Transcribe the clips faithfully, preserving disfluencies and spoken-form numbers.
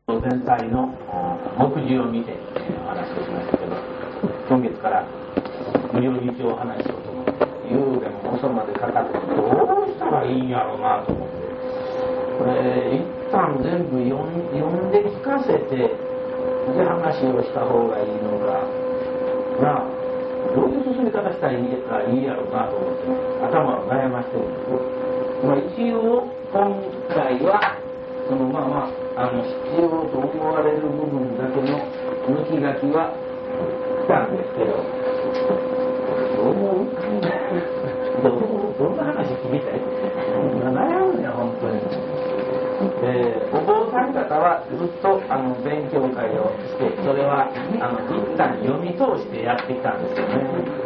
全体の目次を見てお話をしましたけど、今月から無料日を話しようと思って、夕でも遅までかかってどうしたらいいんやろうなと思って、これ一旦全部読ん、読んで聞かせてで話をした方がいいのかな、どういう進み方したらいいやろうなと思って、ね、頭を悩ましてるんですよ。まあ、一応今回はそのまあまあ、あの必要と思われる部分だけの抜き書きは来たんですけど、どう思う？どうどんな話聞きたい？悩むね本当に。えー、お坊さん方はずっとあの勉強会をして、それはあの一旦読み通してやってきたんですよね。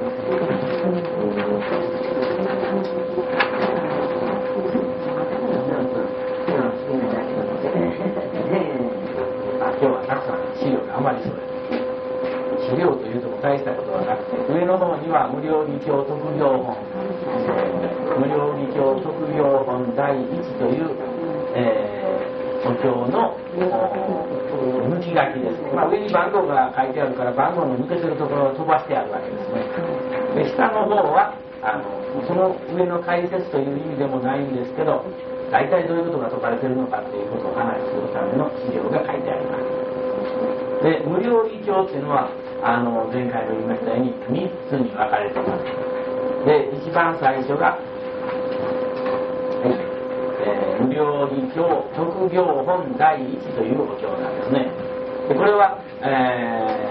今日はたくさん資料があまりそれ資料というとも大したことはなくて、上の方には無料義教特行本、えー、無料義教特行本だいいちという、えー、お経の抜き書きです、まあ、上に番号が書いてあるから番号の抜けてるところを飛ばしてあるわけですね。で下の方はあのその上の解説という意味でもないんですけど、大体どういうことが説かれているのかということを話しするための資料が書いてあります。で、無料義教っていうのはあの前回も言いましたようにみっつに分かれています。で、一番最初が、はいえー、無料義教特行本だいいちというお経なんですね。で、これは、え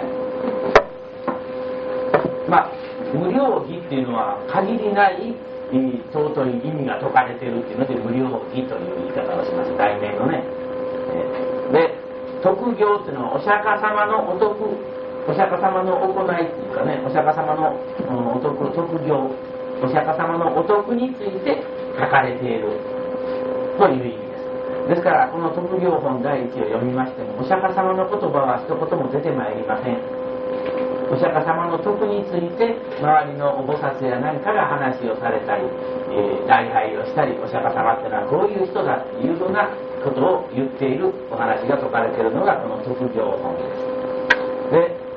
ー、まあ無料義っていうのは限りない尊い意味が説かれているっていうので無料義という言い方をします、題名のね。で、特行っていうのはお釈迦様のお徳、お釈迦様の行いっていうかね、お釈迦様のお徳、特行、お釈迦様のお徳について書かれているという意味です。ですからこの特行本だいいちを読みましても、お釈迦様の言葉は一言も出てまいりません。お釈迦様の徳について周りのお菩薩や何かが話をされたり、えー、礼拝をしたり、お釈迦様ってのはこういう人だっていうようなことを言っているお話が説かれているのがこの特行本です。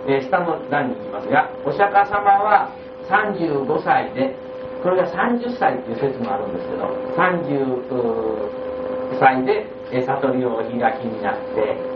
で、えー、下の段に行きますが、お釈迦様はさんじゅうごさいで、これがさんじゅっさいという説もあるんですけど、さんじゅっさいで、えー、悟りをお開きになって、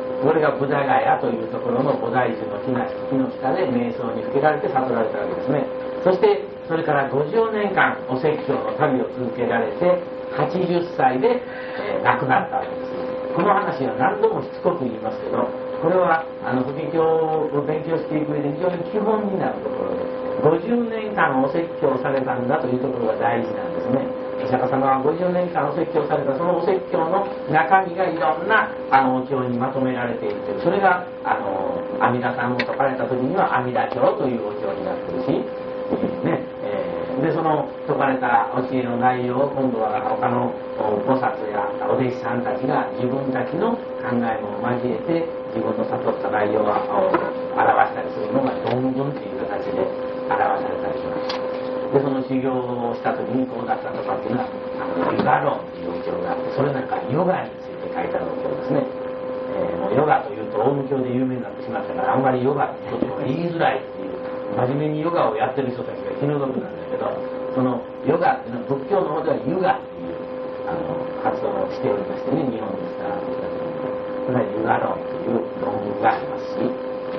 これがブダガヤというところの菩提樹の木の下で瞑想にふけられて悟られたわけですね。そしてそれからごじゅうねんかんお説教の旅を続けられてはちじゅっさいで、えー、亡くなったわけです。この話は何度もしつこく言いますけど、これはあの法華経を勉強していく上で非常に基本になるところで、ごじゅうねんかんお説教されたんだというところが大事なんですね。お釈迦様はごじゅうねんかんお説教されたそのお説教の中身がいろんなあのお経にまとめられているという、それがあの阿弥陀さんを説かれた時には阿弥陀経というお経になっているし、えーねえー、でその説かれた教えの内容を今度は他の菩薩やお弟子さんたちが自分たちの考えも交えて自分の悟った内容を表したりするのが論文という形で表されたりします。でその修行をした時にこうだったとかっていうのはあのヨガ論というお経があって、それなんかヨガについて書いてあるお経ですね。えー、もうヨガというとオウム教で有名になってしまったから、あんまりヨガってことが言いづらいっていう、真面目にヨガをやってる人たちが気の毒なんだけど、そのヨガっていうのは仏教の方ではユガっていうあの発音をしておりましてね、日本でしたらこれはユガ論という論文がありますし、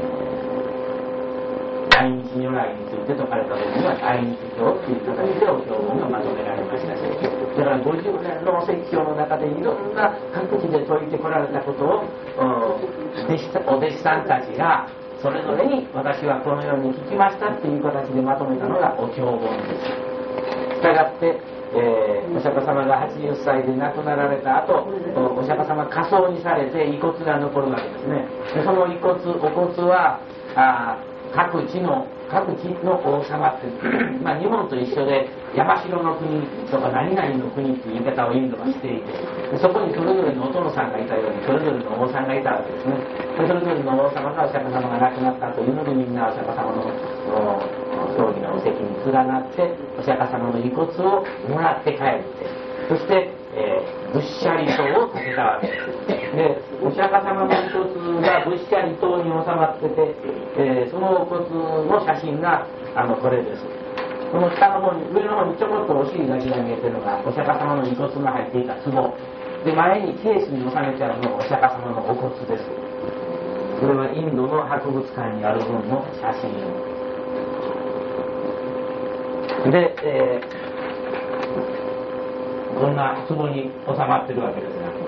大日如来について説かれた時には大日経という形でお経文がまとめられましたし、だからごじゅうねんのお説教の中でいろんな各地で説いてこられたことを お, 弟子お弟子さんたちがそれぞれに私はこのように聞きましたっていう形でまとめたのがお経本です。したがって、えー、お釈迦様がはちじゅっさいで亡くなられた後、お釈迦様火葬にされて遺骨が残るわけですね。でその遺骨お骨はあ各地の各地の王様ってまあ日本と一緒で山城の国とか何々の国っていう言い方をインドがしていて、そこにそれぞれのお殿さんがいたようにそれぞれの王さんがいたわけですね。でそれぞれの王様がお釈迦様が亡くなったというので、みんなお釈迦様の葬儀のお席に連なってお釈迦様の遺骨をもらって帰って、そして、えー、仏舎利塔を建てたわけです。 でお釈迦様の遺骨が仏舎離島に収まってて、えー、そのお骨の写真があのこれです。この下の方に、上の方にちょこっとお尻だけが見えてるのがお釈迦様の遺骨が入っていた壺で、前にケースに収めてあるのがお釈迦様のお骨です。これはインドの博物館にある分の写真で、えー、こんな壺に収まってるわけですが、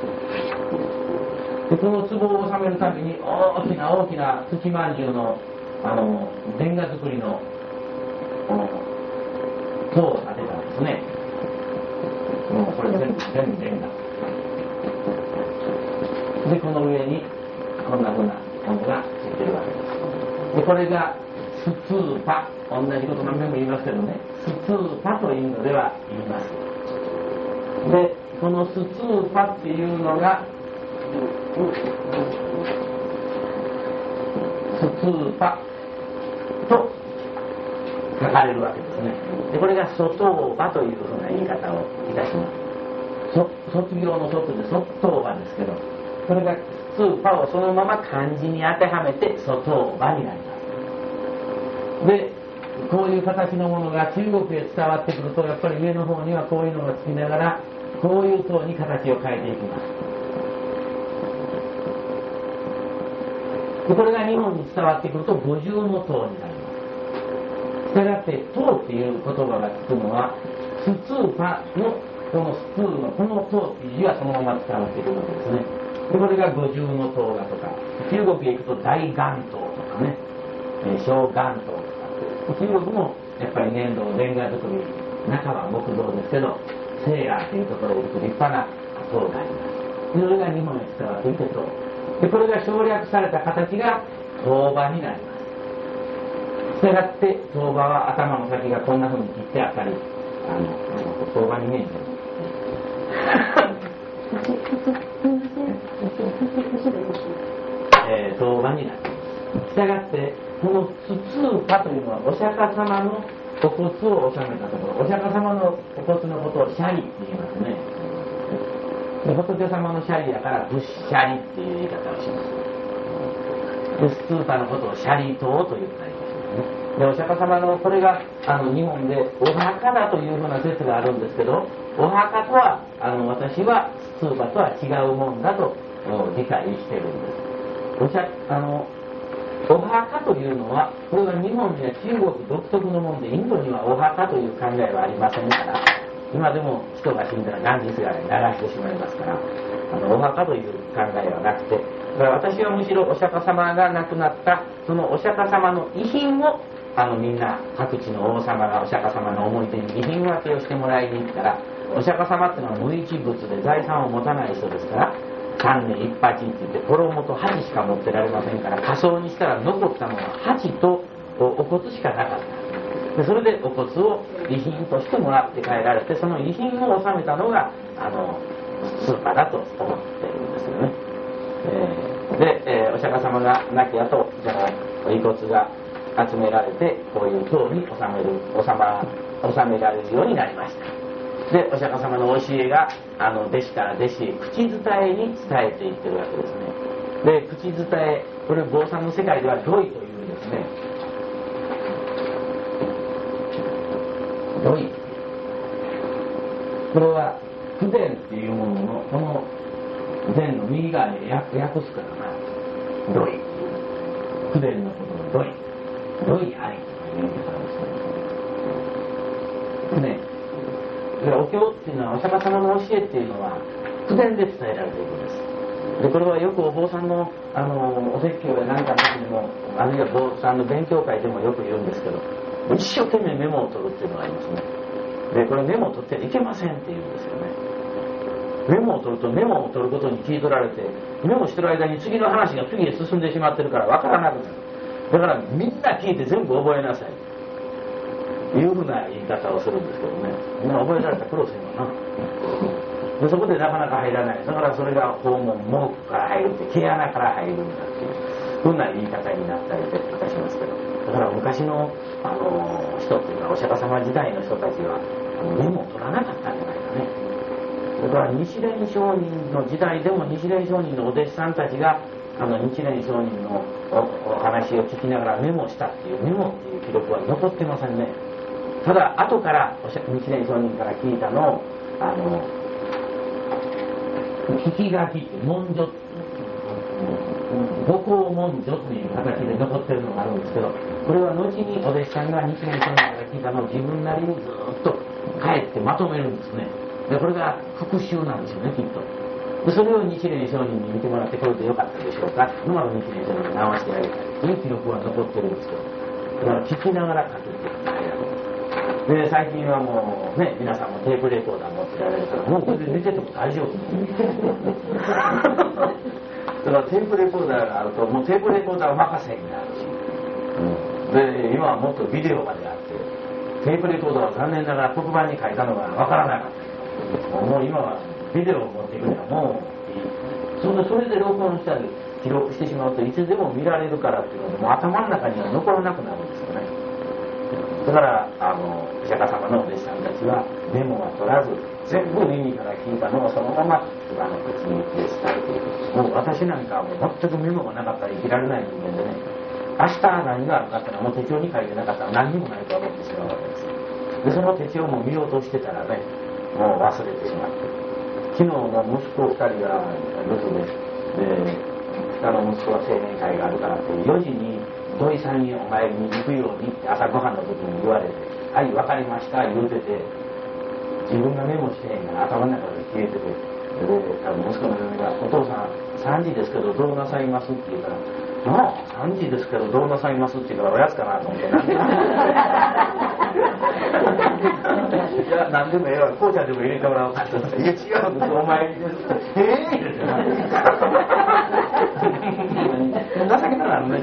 でこの壺を収めるために大きな大きな土まんじゅうのあのレンガ作りの塔を建てたんですね。もうこれ全部全部レンガで、この上にこんなふうなものがついてるわけです。でこれがスツーパ、同じこと何遍も言いますけどね、スツーパとインドでは言います。でこのスツーパっていうのがスツーパと書かれるわけですね。でこれが卒塔婆というふうな言い方をいたします。そ卒業の卒で卒塔婆ですけど、これがスツーパをそのまま漢字に当てはめて卒塔婆になります。でこういう形のものが中国へ伝わってくると、やっぱり上の方にはこういうのがつきながらこういう塔に形を変えていきます。でこれが日本に伝わってくると五重の塔になります。したがって塔っていう言葉がつくのはスツーパのこのスツーのこの塔っていう字はそのまま伝わってくるわけですね。でこれが五重の塔だとか、中国へ行くと大岩塔とかね、小岩塔とか、中国もやっぱり粘土レンガ作り、中は木造ですけど西安というところへ行くと立派な塔があります。でそれが日本へ伝わっていて塔で、これが省略された形が塔婆になります。したがって塔婆は頭の先がこんなふうに切ってあったり、あの塔婆に見えてるえー、塔婆になります。したがってこのスツーパというのはお釈迦様のお骨を収めたところ、お釈迦様のお骨のことをシャリって言いますね。で仏様のシャリだから仏シャリっていう言い方をします。でスツーパのことをシャリ塔と言ったりでお釈迦様のこれがあの日本でお墓だというふうな説があるんですけど、お墓とはあの私はスツーパとは違うもんだと理解しているんです。お釈あのお墓というのはこれは日本には中国独特のもので、インドにはお墓という考えはありませんから、今でも人が死んだらガンジス川に流してしまいますから、あのお墓という考えはなくて、だから私はむしろお釈迦様が亡くなったそのお釈迦様の遺品をあのみんな各地の王様がお釈迦様の思い出に遺品分けをしてもらいに行ったら、お釈迦様っていうのは無一物で財産を持たない人ですから、三年一八って言って衣と鉢しか持ってられませんから、火葬にしたら残ったのは鉢とお骨しかなかったで、それでお骨を遺品としてもらって帰られて、その遺品を納めたのがあのスーパーだと思っているんですよね。えー、で、えー、お釈迦様が亡き後、その遺骨が集められてこういう塔に収める収ま収められるようになりました。でお釈迦様の教えがあの弟子から弟子へ口伝えに伝えていってるわけですね。で口伝え、これ坊さんの世界では土井というですね、土井、これは不伝っていうもののこの伝の右側に訳訳すからな、土井、不伝のことの土井、土井ありという言い方をしていますね。でお経っていうのはお釈迦様の教えっていうのは口伝で伝えられているんです。でこれはよくお坊さんのあのお説教や何かの時にも、あるいは坊さんの勉強会でもよく言うんですけど、一生懸命メモを取るっていうのがありますね。でこれメモを取ってはいけませんって言うんですよね。メモを取るとメモを取ることに聞い取られて、メモしてる間に次の話が次へ進んでしまってるから分からなくなる。だからみんな聞いて全部覚えなさいいうふうな言い方をするんですけどね、みんな覚えられた苦労するのな。でそこでなかなか入らない。だからそれが訪問門から入るって毛穴から入るんだっていうふうな言い方になったりいたしますけど、だから昔の、あの人っていうのはお釈迦様時代の人たちはメモを取らなかったんじゃないかね。 から日蓮上人の時代でも日蓮上人のお弟子さんたちがあの日蓮上人の お, お話を聞きながらメモしたっていうメモっていう記録は残ってませんね。ただ後から日蓮上人から聞いたのをあの聞き書きって文書五行文書という形で残ってるのがあるんですけど、これは後にお弟子さんが日蓮上人から聞いたのを自分なりにずっと帰ってまとめるんですね。でこれが復習なんですよね、きっと。でそれを日蓮上人に見てもらって、これでよかったでしょうかっていうのを日蓮上人に直してあげたという記録は残ってるんですけど、だから聞きながら書くっていうのが大事で、最近はもうね、皆さんもテープレコーダー持ってられるから、もうこれで寝てても大丈夫だからテープレコーダーがあると、もうテープレコーダー任せになるし、うん、で今はもっとビデオまであって、テープレコーダーは残念ながら黒板に書いたのがわからなかった。もう今はビデオを持っていくにはもういい。それそれで録音したり記録してしまうといつでも見られるからっていうので、もう頭の中には残らなくなるんですよね。だからあのお釈迦様のお弟子さんたちはメモは取らず、全部耳から聞いたのをそのままあの口に伝えていく。もう私なんかはもう全くメモがなかったら生きられない人間でね、明日何があるかっていうのはもう手帳に書いてなかったら何にもないと思ってしまうわけです。でその手帳も見ようとしてたらね、もう忘れてしまって、昨日の息子ふたりが留守で、で下の息子は青年会があるからってよじに土井さんにお参りに行くようにって朝ごはんの時に言われて、はい分かりました言うてて、自分がメモしてへんから頭の中で消えてて、であの息子の嫁がお父さんさんじですけどどうなさいますって言うから、ああさんじですけどどうなさいますって言うからおやつかなと思って、なんでいや何でもええわ、紅茶でも入れてもらおうかって言ったら、いや違うんですお参りですってええー、って情けならんね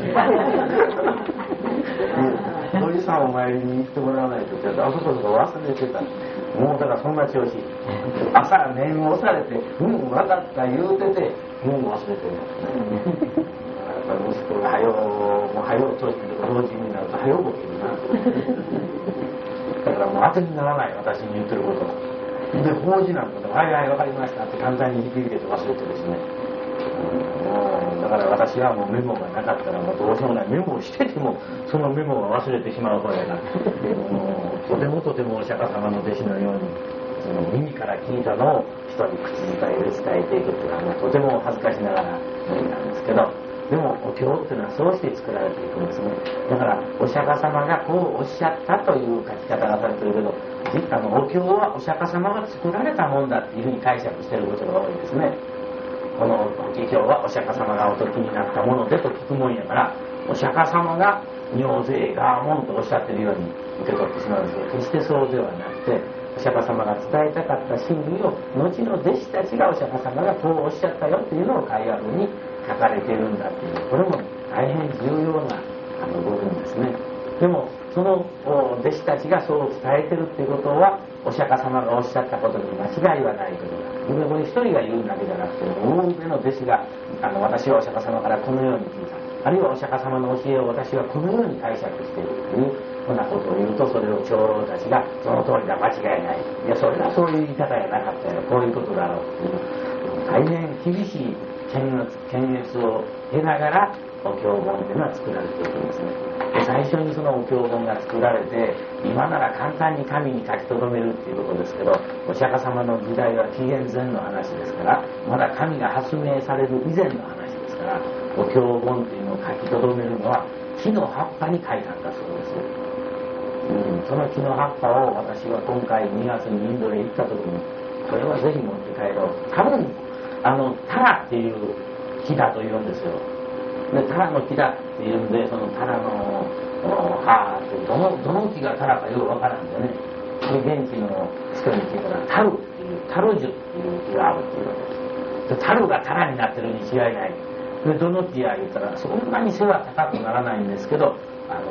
土井さんお参りに行ってもらわないとって言ったら、あそこそこ忘れてた。もうだからそんな調子、朝念を押されてうん分かった言うててもう忘れてるやっぱり息子が早うもう早うとして老人になると早う起きるなだからもう当てにならない、私に言ってることで、法事なんかではいはい分かりましたって簡単に引き受けて忘れてですね、うん、だから私はもうメモがなかったらもうどうしようもない、メモをしててもそのメモを忘れてしまう方やな、もうとてもとてもお釈迦様の弟子のようにその耳から聞いたのを人に口伝えで伝えていくっていうのはもうとても恥ずかしながら無理なんですけど、でもお経っていうのはそうして作られていくんですね。だからお釈迦様がこうおっしゃったという書き方がされてるけど、実はお経はお釈迦様が作られたもんだっていうふうに解釈していることが多いですね。この法華経はお釈迦様がお説きになったものでと聞くもんやから、お釈迦様が尿税ガーモンとおっしゃってるように受け取ってしまうんですけど、決してそうではなくて、お釈迦様が伝えたかった真理を後の弟子たちがお釈迦様がこうおっしゃったよっていうのを会話文に書かれているんだっていう、これも大変重要なあの部分ですね。でもその弟子たちがそう伝えてるっていうことはお釈迦様がおっしゃったことに間違いはないことだ。これ一人が言うだけじゃなくて、大勢の弟子があの私はお釈迦様からこのように聞いた、あるいはお釈迦様の教えを私はこのように解釈しているというようなことを言うと、それを長老たちがその通りだ間違いない、いやそれはそういう言い方やなかったよ、こういうことだろうっていう大変厳しい検閲、検閲を経ながらお経本というのは作られていくんですね。で最初にそのお経本が作られて、今なら簡単に紙に書き留めるっていうことですけど、お釈迦様の時代は紀元前の話ですから、まだ紙が発明される以前の話ですから、お経本っていうのを書き留めるのは木の葉っぱに書いたんだそうですよ。うん、その木の葉っぱを私は今回にがつにインドへ行った時に、これはぜひ持って帰ろう。多分あのタラっていう木だと言うんですよ。でタラの木だっていうんで、そのタラの葉ってどのどの木がタラかよくわからんでね。で現地の人に聞いたらタルっていうタル樹っていう木があるっていうわけです。でタルがタラになってるに違いない。でどの木や言ったら、そんなに背は高くならないんですけど、あの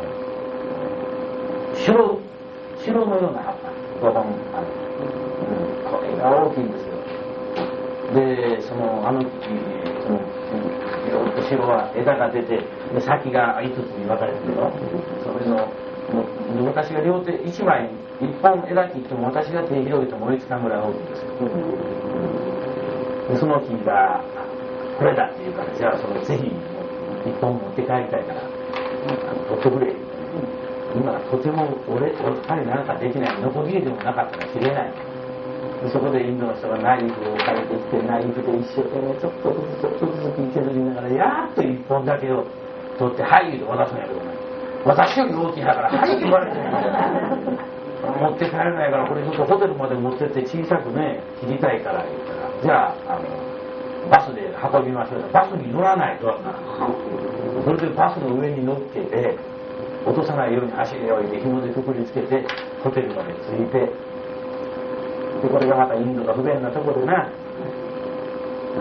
白白のような葉っぱごほんある、うん、これが大きいんですよ。でそのあの木その後ろは枝が出て、で先がいつつに分かれてるの、それの私が両手いちまいいっぽん枝切っても私が手広げても追いつかんぐらい大きいんですよ、でその木がこれだって言うから、じゃあそのぜひいっぽん持って帰りたいから取ってくれ、今とても俺彼なんかできない、ノコギリでもなかったら切れない。でそこでインドの人がナイフを借りてきて、ナイフで一生懸命ちょっとずつちょっとずつ切り削りながらやっといっぽんだけを取って「はい」言うと渡すんやけどね、私より大きいだから「はい」言われて持って帰れないから、これちょっとホテルまで持ってって小さくね切りたいから言ったら、じゃあ、あのバスで運びましょう。バスに乗らないと、それでバスの上に乗っけて落とさないように足で置いて紐でくくりつけてホテルまで着いて、でこれがまたインドが不便なところでな、うん、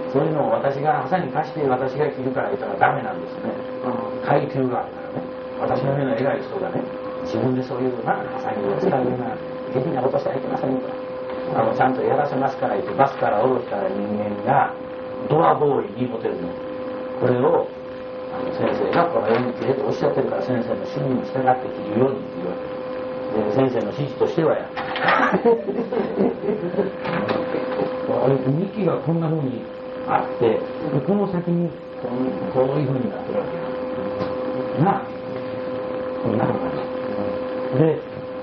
そういうのを私がハサミ貸して私が切るから言ったらダメなんですね。階級があるからね、私のような偉い人がね自分でそういうなハサミを使うような下品なことしたらいけませんと、あのちゃんとやらせますから言ってバスから降ろした人間がドアボーイにホテルのこれをあの先生がこのように切れとおっしゃってるから、先生の指示に従って切るようにって言われて、で先生の指示としてはやあれ幹がこんな風にあって、この先にこういう風になってるわけな、こんな風にで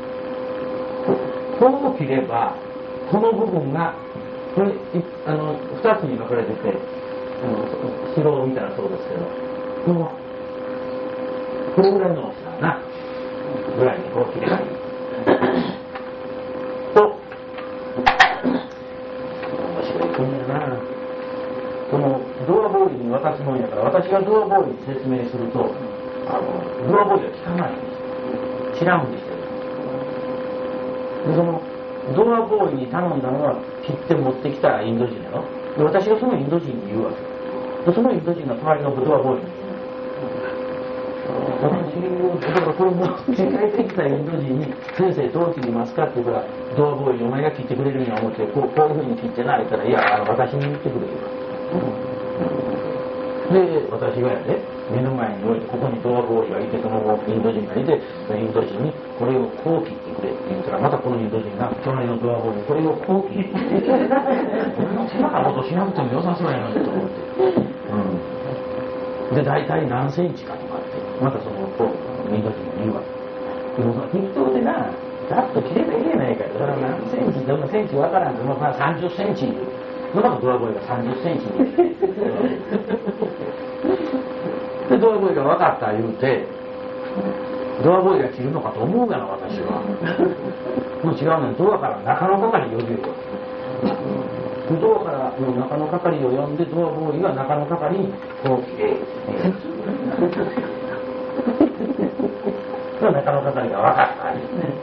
こう切ればこの部分がこれあのふたつに分かれてて、あの城を見たらそうですけど、このこれぐらいの大きさなぐらいにこう切ればいいと、面白い国やな。このドアボーイに渡すもんやから、私がドアボーイに説明するとあのドアボーイは聞かないんです。知らんふりしてる。でそのドアボーイに頼んだのは切って持ってきたインド人やろ。で私がそのインド人に言うわけで、そのインド人が隣のドアボーイに私をだからこれ持って帰ってきたインド人に「先生どう切りますか?」って言うから「ドアボーイお前が切ってくれるんや思ってこうこういうふうに切ってな」言ったら「いやあの私に言ってくれ」で私がやで目の前に置いてここにドアボーイがいてそのインド人がいてそのインド人にこれをこう切ってくれって言ったらまたこのインド人が隣のドアボーイにこれをこう切ってくれ俺の手間なことしなくても良さそうやのにと思って、うん、で大体何センチかとかってまたそのこうインド人が言うわけでもその適当でなざっと切ればいいやないかそれは何センチどのセンチわからんけど、まあ、さんじゅっセンチのまたドアボーイがさんじゅっセンチにでドアボーイが分かった言うてドアボーイが切るのかと思うがな私はもう違うのにドアから中の係呼びるわけドアからの中の係を呼んでドアボーイが中の係にこう切れ中の係が分かったですね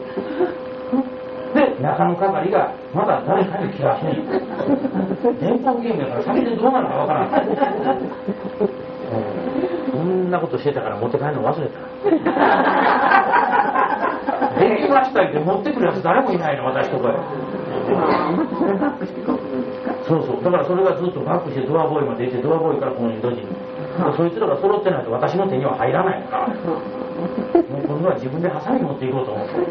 で中の係がまた誰かに切らせん電波ゲームやから先でどうなるか分からないこんなことしてたから持って帰るの忘れたできましたって持ってくるやつ誰もいないの私とかそうそうだからそれがずっとバックしてドアボーイまで行ってドアボーイからこのインド人にそいつらが揃ってないと私の手には入らないからもう今度は自分でハサミ持っていこうと思って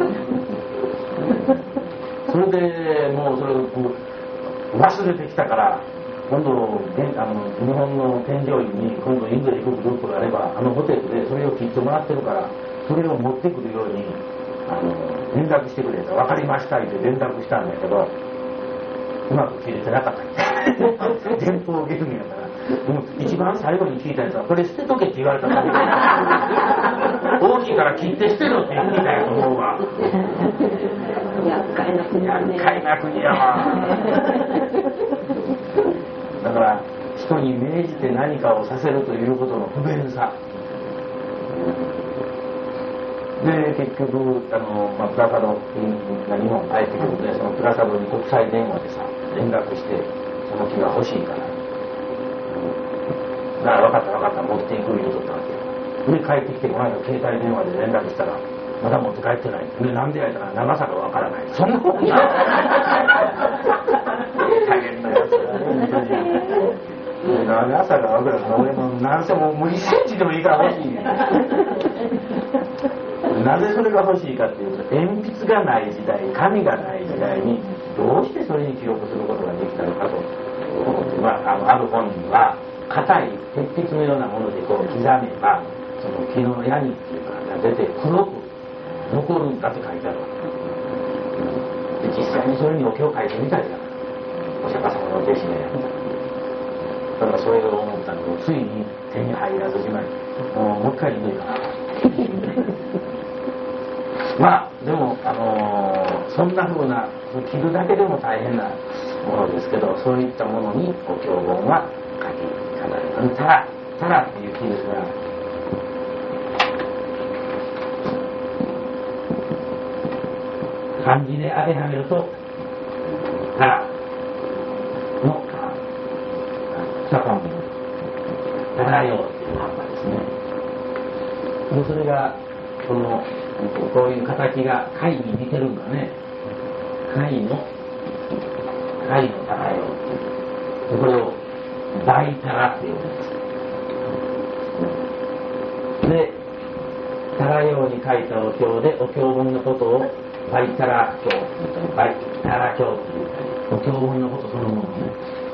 それでもうそれをこう忘れてきたから今度あの日本の添乗員に今度インドに行くグループがあればあのホテルでそれを切ってもらってるからそれを持ってくるようにあの連絡してくれと分かりましたって連絡したんだけどうまく切れてなかった電報ゲームやからもう一番最後に聞いたやつはこれ捨てとけって言われたから大きいから切って捨てろって言うんだよと思うわ厄介な国やね厄介な国やわだから人に命じて何かをさせるということの不便さで結局あの、まあ、プラサドが日本帰ってくるのでそのプラサドに国際電話でさ連絡してその木が欲しいから、うん、だから分かった分かった持っていく言うとったわけで帰ってきてこの間携帯電話で連絡したらまだ持って帰ってないでなんでやったら長さが分からないそんなことない大変なやつだね長さが分からない俺も何せももういっセンチでもいいから欲しいねなぜそれが欲しいかっていうと、鉛筆がない時代、紙がない時代にどうしてそれに記録することができたのかと、まあ、あのある本には硬い鉄筆のようなものでこう刻めばその木のヤニっていうかが出て黒く残るんだって書いてあるわけで、実際にそれにお経を書いてみたりだお釈迦様の弟子がやっただからそれを思ったのをついに手に入らずじまいもうもう一回ひどいかなまあでも、あのー、そんな風な切るだけでも大変なものですけど、そういったものにお経本は書き飾られた。たらたらっていう木ですが、漢字で当てはめるとたらの草本たらようっていう葉っぱですね。でそれがこのこういう形が貝に似てるんだね。貝の貝のたらよう。これを大たらっていうんです。で、たらように書いたお経でお経本のことをバイタラ経、バイタラ経って言ったり、お経本のことそのものね。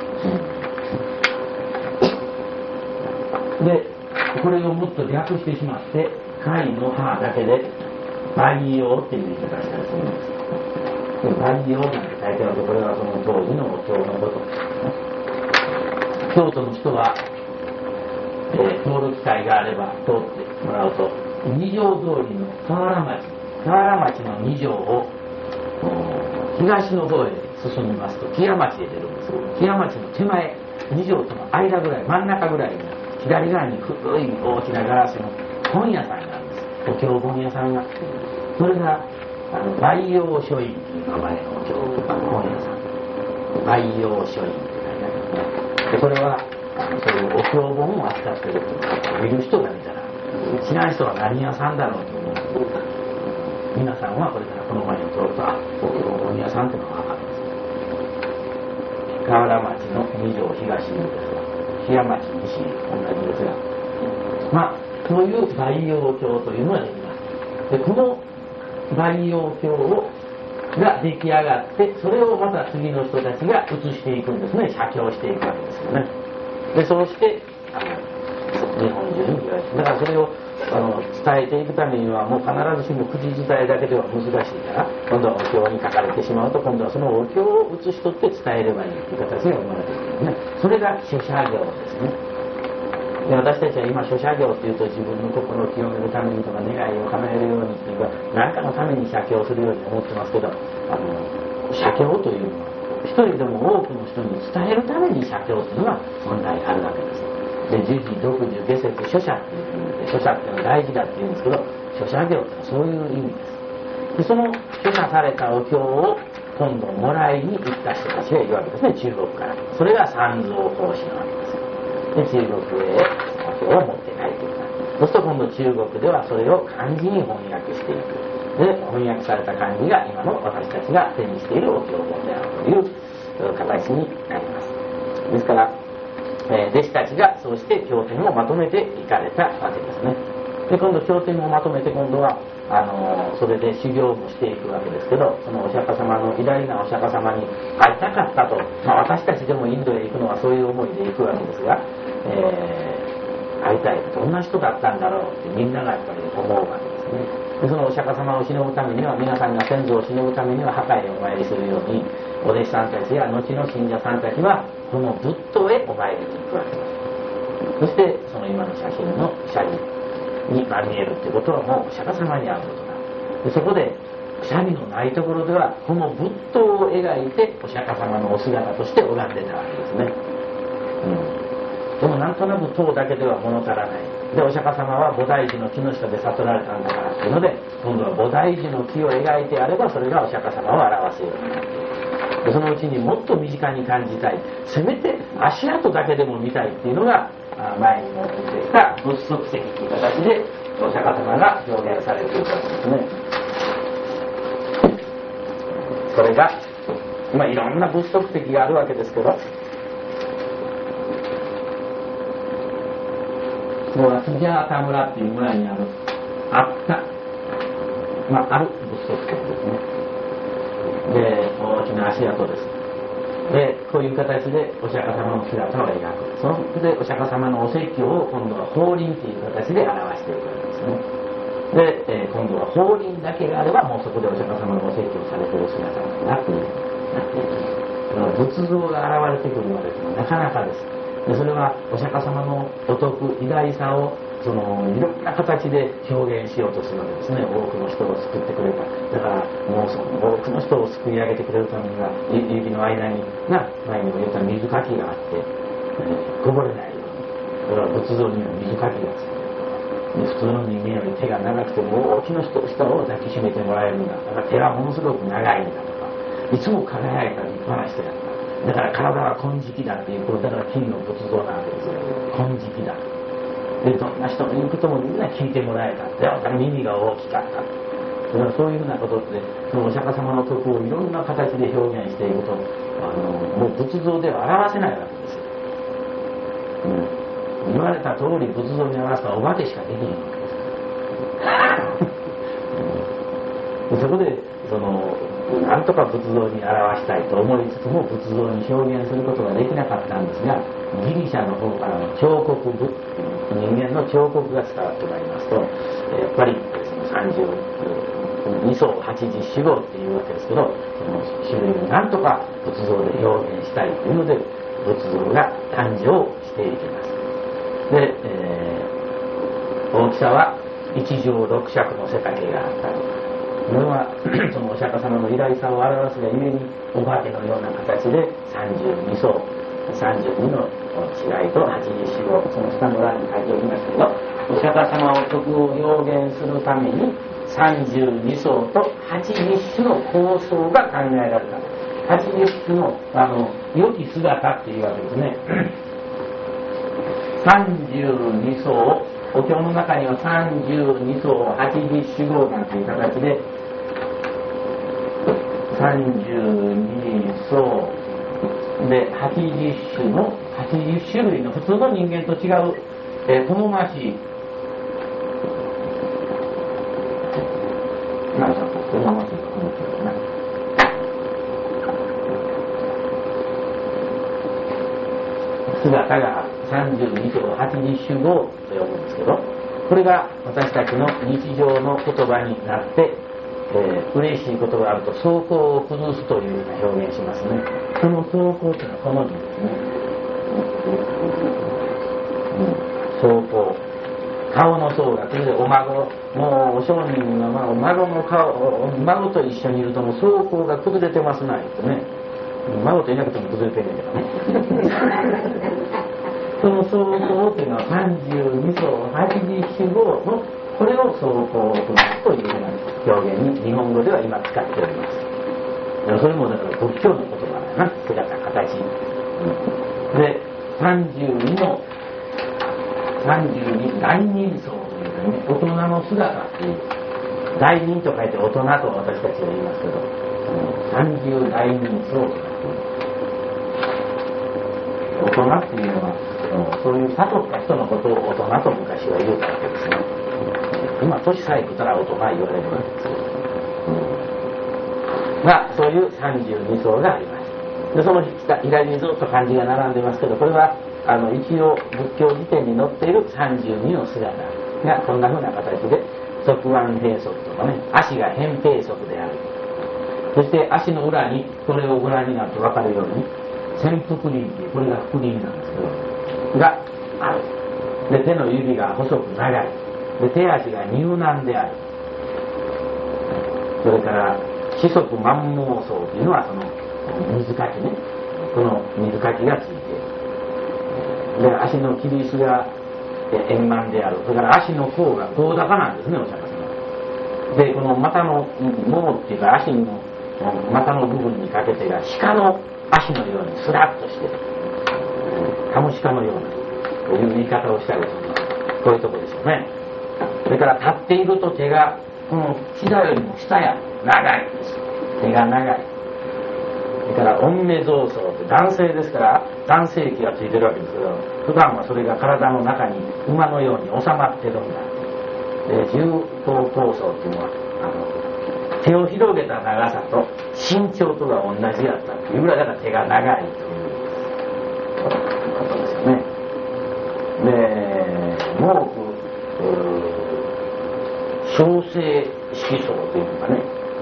で、これをもっと略してしまって、貝の葉だけで培養っていう言い方したりするんです。培養なんて書いてあると、これはその当時のお経のこと。京都の人は、えー、通る機会があれば通ってもらうと、二条通りの河原町、河原町の二条を東の方へ進みますと木屋町へ出るんですけど、木屋町の手前、二条との間ぐらい、真ん中ぐらいに左側に古い大きなガラスの本屋さんがあるんです。お経本屋さんが。それがあの培養書院という名前のお経本屋さん。培養書院って書いてあるんですね。でこれはあのそういうお経本を扱っていると見る人が見たら知らん人は何屋さんだろうと思う。皆さんはこれからこの前に通ると、あ、お経本屋さんっていうのが分かるんです。河原町の二条東にですが、檜山町西同じですが、まあそういう培養経というのができます。でこの培養経をが出来上がって、それをまた次の人たちが移していくんですね。写経していくわけですよね。でそうしてあの日本中に広がる。だからそれをあの伝えていくためにはもう必ずしも口伝えだけでは難しいから、今度はお経に書かれてしまうと、今度はそのお経を写し取って伝えればいいという形が生まれているね。それが書写業ですね。で私たちは今書写業っていうと、自分の心を清めるためにとか願いを叶えるようにっていうか何かのために写経をするように思ってますけど、あの写経というのは一人でも多くの人に伝えるために写経というのが本来あるわけです。で樹事読樹下説書写っていう意味で、書写っていうのは大事だっていうんですけど、書写業ってそういう意味です。でその書写されたお経を今度もらいに行った人たちがいるわけですね、中国から。それが三蔵法師なわけです。で中国へお経を持って帰ってきた。そうすると今度中国ではそれを漢字に翻訳していく。で翻訳された漢字が今の私たちが手にしているお経本であるという形になります。ですから、えー、弟子たちがそうして経典をまとめていかれたわけですね。で今度経典をまとめて、今度はあのー、それで修行もしていくわけですけど、そのお釈迦様の偉大なお釈迦様に会いたかったと、まあ、私たちでもインドへ行くのはそういう思いで行くわけですが、えー、会いたい、どんな人だったんだろうってみんながやっぱり思うわけですね。でそのお釈迦様を偲ぶためには、皆さんが先祖を偲ぶためには墓へお参りするように、お弟子さんたちや後の信者さんたちはこの仏塔へお参りに行くわけです。そしてその今の写真の写真にまみえるということはもうお釈迦様に会うことだ。でそこでくしゃみのないところではこの仏塔を描いてお釈迦様のお姿として拝んでたわけですね。うん、でもなんとなく塔だけでは物足らない。でお釈迦様は菩提樹の木の下で悟られたんだからというので、今度は菩提樹の木を描いてやればそれがお釈迦様を表すようになっている。でそのうちにもっと身近に感じたい、せめて足跡だけでも見たいっていうのが前にも出てきた仏足石という形でお釈迦様が表現されているわけですね。それが、まあ、いろんな仏足石があるわけですけど、もうスジャータ村っていう村にあるあったまあ、ある仏足ですね。で、大きな足跡です。で、こういう形でお釈迦様の姿を描く。そのでお釈迦様のお説教を今度は法輪という形で表していくわけですね。で、えー、今度は法輪だけがあればもうそこでお釈迦様のお説教されている姿がなくなっていく。仏像が現れてくるのはですね、なかなかです。でそれはお釈迦様のお徳偉大さをそのいろんな形で表現しようとするわけですね。多くの人を救ってくれた。だからもうその多くの人を救い上げてくれるためには指の間にな前にも言った水かきがあって、えー、こぼれないように。だから仏像には水かきがついてる。普通の人間より手が長くても大きな人を抱きしめてもらえるんだ。だから手はものすごく長いんだとか、いつも輝いた立派な人やった。だから体は金色だっていう、これだから金の仏像なわけですよ。金色だ。でどんな人の言うこともみんな聞いてもらえた。でまた耳が大きかった。だからそういうふうなことで、そのお釈迦様の徳をいろんな形で表現していくと、あのもう仏像では表せないわけですよ。うん、言われた通り仏像に表すのはお化けしかできないわけです。でそこでそのなんとか仏像に表したいと思いつつも仏像に表現することができなかったんですが、ギリシャの方からの彫刻部、人間の彫刻が伝わってまいりますと、やっぱりさんじゅうに層はちじゅうよん号っていうわけですけど、その種類をなんとか仏像で表現したいというので仏像が誕生していきます。で、えー、大きさはいち畳ろく尺の背丈があったり、これはそのお釈迦様の偉大さを表すがゆえにお化けのような形でさんじゅうに層、さんじゅうにの違いとはちじゅうよん号、その下の欄に書いておきましたけど、お釈迦様の徳を表現するためにさんじゅうに層とはちじゅっ種の構想が考えられた。はちじゅっ種のあの良き姿っていうわけですね。さんじゅうに層、お経の中にはさんじゅうに層はちじゅっ種号なんていう形でさんじゅうに層ではちじゅっ種のはちじゅっ種類の普通の人間と違う、えー、好ましい何さ好ましいと思ってるな姿がさんじゅうに層はちじゅっ種号と呼ぶんですけど、これが私たちの日常の言葉になって、えー、嬉しいことがあると走行を崩すというような表現しますね。その走行というのはこの字ですね、うん、走行、顔の層が、それでお孫、もうお商人が、まあ、お孫の顔、お孫と一緒にいるともう走行が崩れてますなってね、孫といなくても崩れてるんだけどねその走行というのはさんじゅうに層はちじゅっ種号のこれを走行を崩すというような表現に日本語では今使っております。それもだから仏教の言葉だな、姿形、うん、でさんじゅうにのさんじゅうに大人相というかね、大人の姿っていう、大人と書いて大人と私たちは言いますけど、さんじゅう大人相とか大人っていうのはそういう悟った人のことを大人と昔は言うたわけですね。今年さえ来たら大人言われるわけですけど、うん、がそういうさんじゅうに層があります。でその左にずっと漢字が並んでますけど、これはあの一応仏教辞典に載っているさんじゅうにの姿がこんな風な形で、側腕閉塞とかね、足が扁平足である。そして足の裏にこれをご覧になると分かるように潜伏輪っていう、これが腹輪なんですけどがある。で手の指が細く長い。で手足が柔軟である。それから四足満毛層というのはその水かきね、この水かきがついている。で足の切り石が円満である。それから足の甲が甲高なんですね、お釈迦様で、この股の毛っていうか足の股の部分にかけてが鹿の足のようにスラッとしてカモシカのようなという言い方をしたりする。こういうところでしょうね。それから立っていると手がこの膝よりも下や長いんです。手が長い。それから御目増層って男性ですから男性器がついてるわけですけど、普段はそれが体の中に馬のように収まってるんだ。で重頭構想っていうのはあの手を広げた長さと身長とが同じだったっていうぐらいだから手が長いということですよね。でもう小生色相というかね、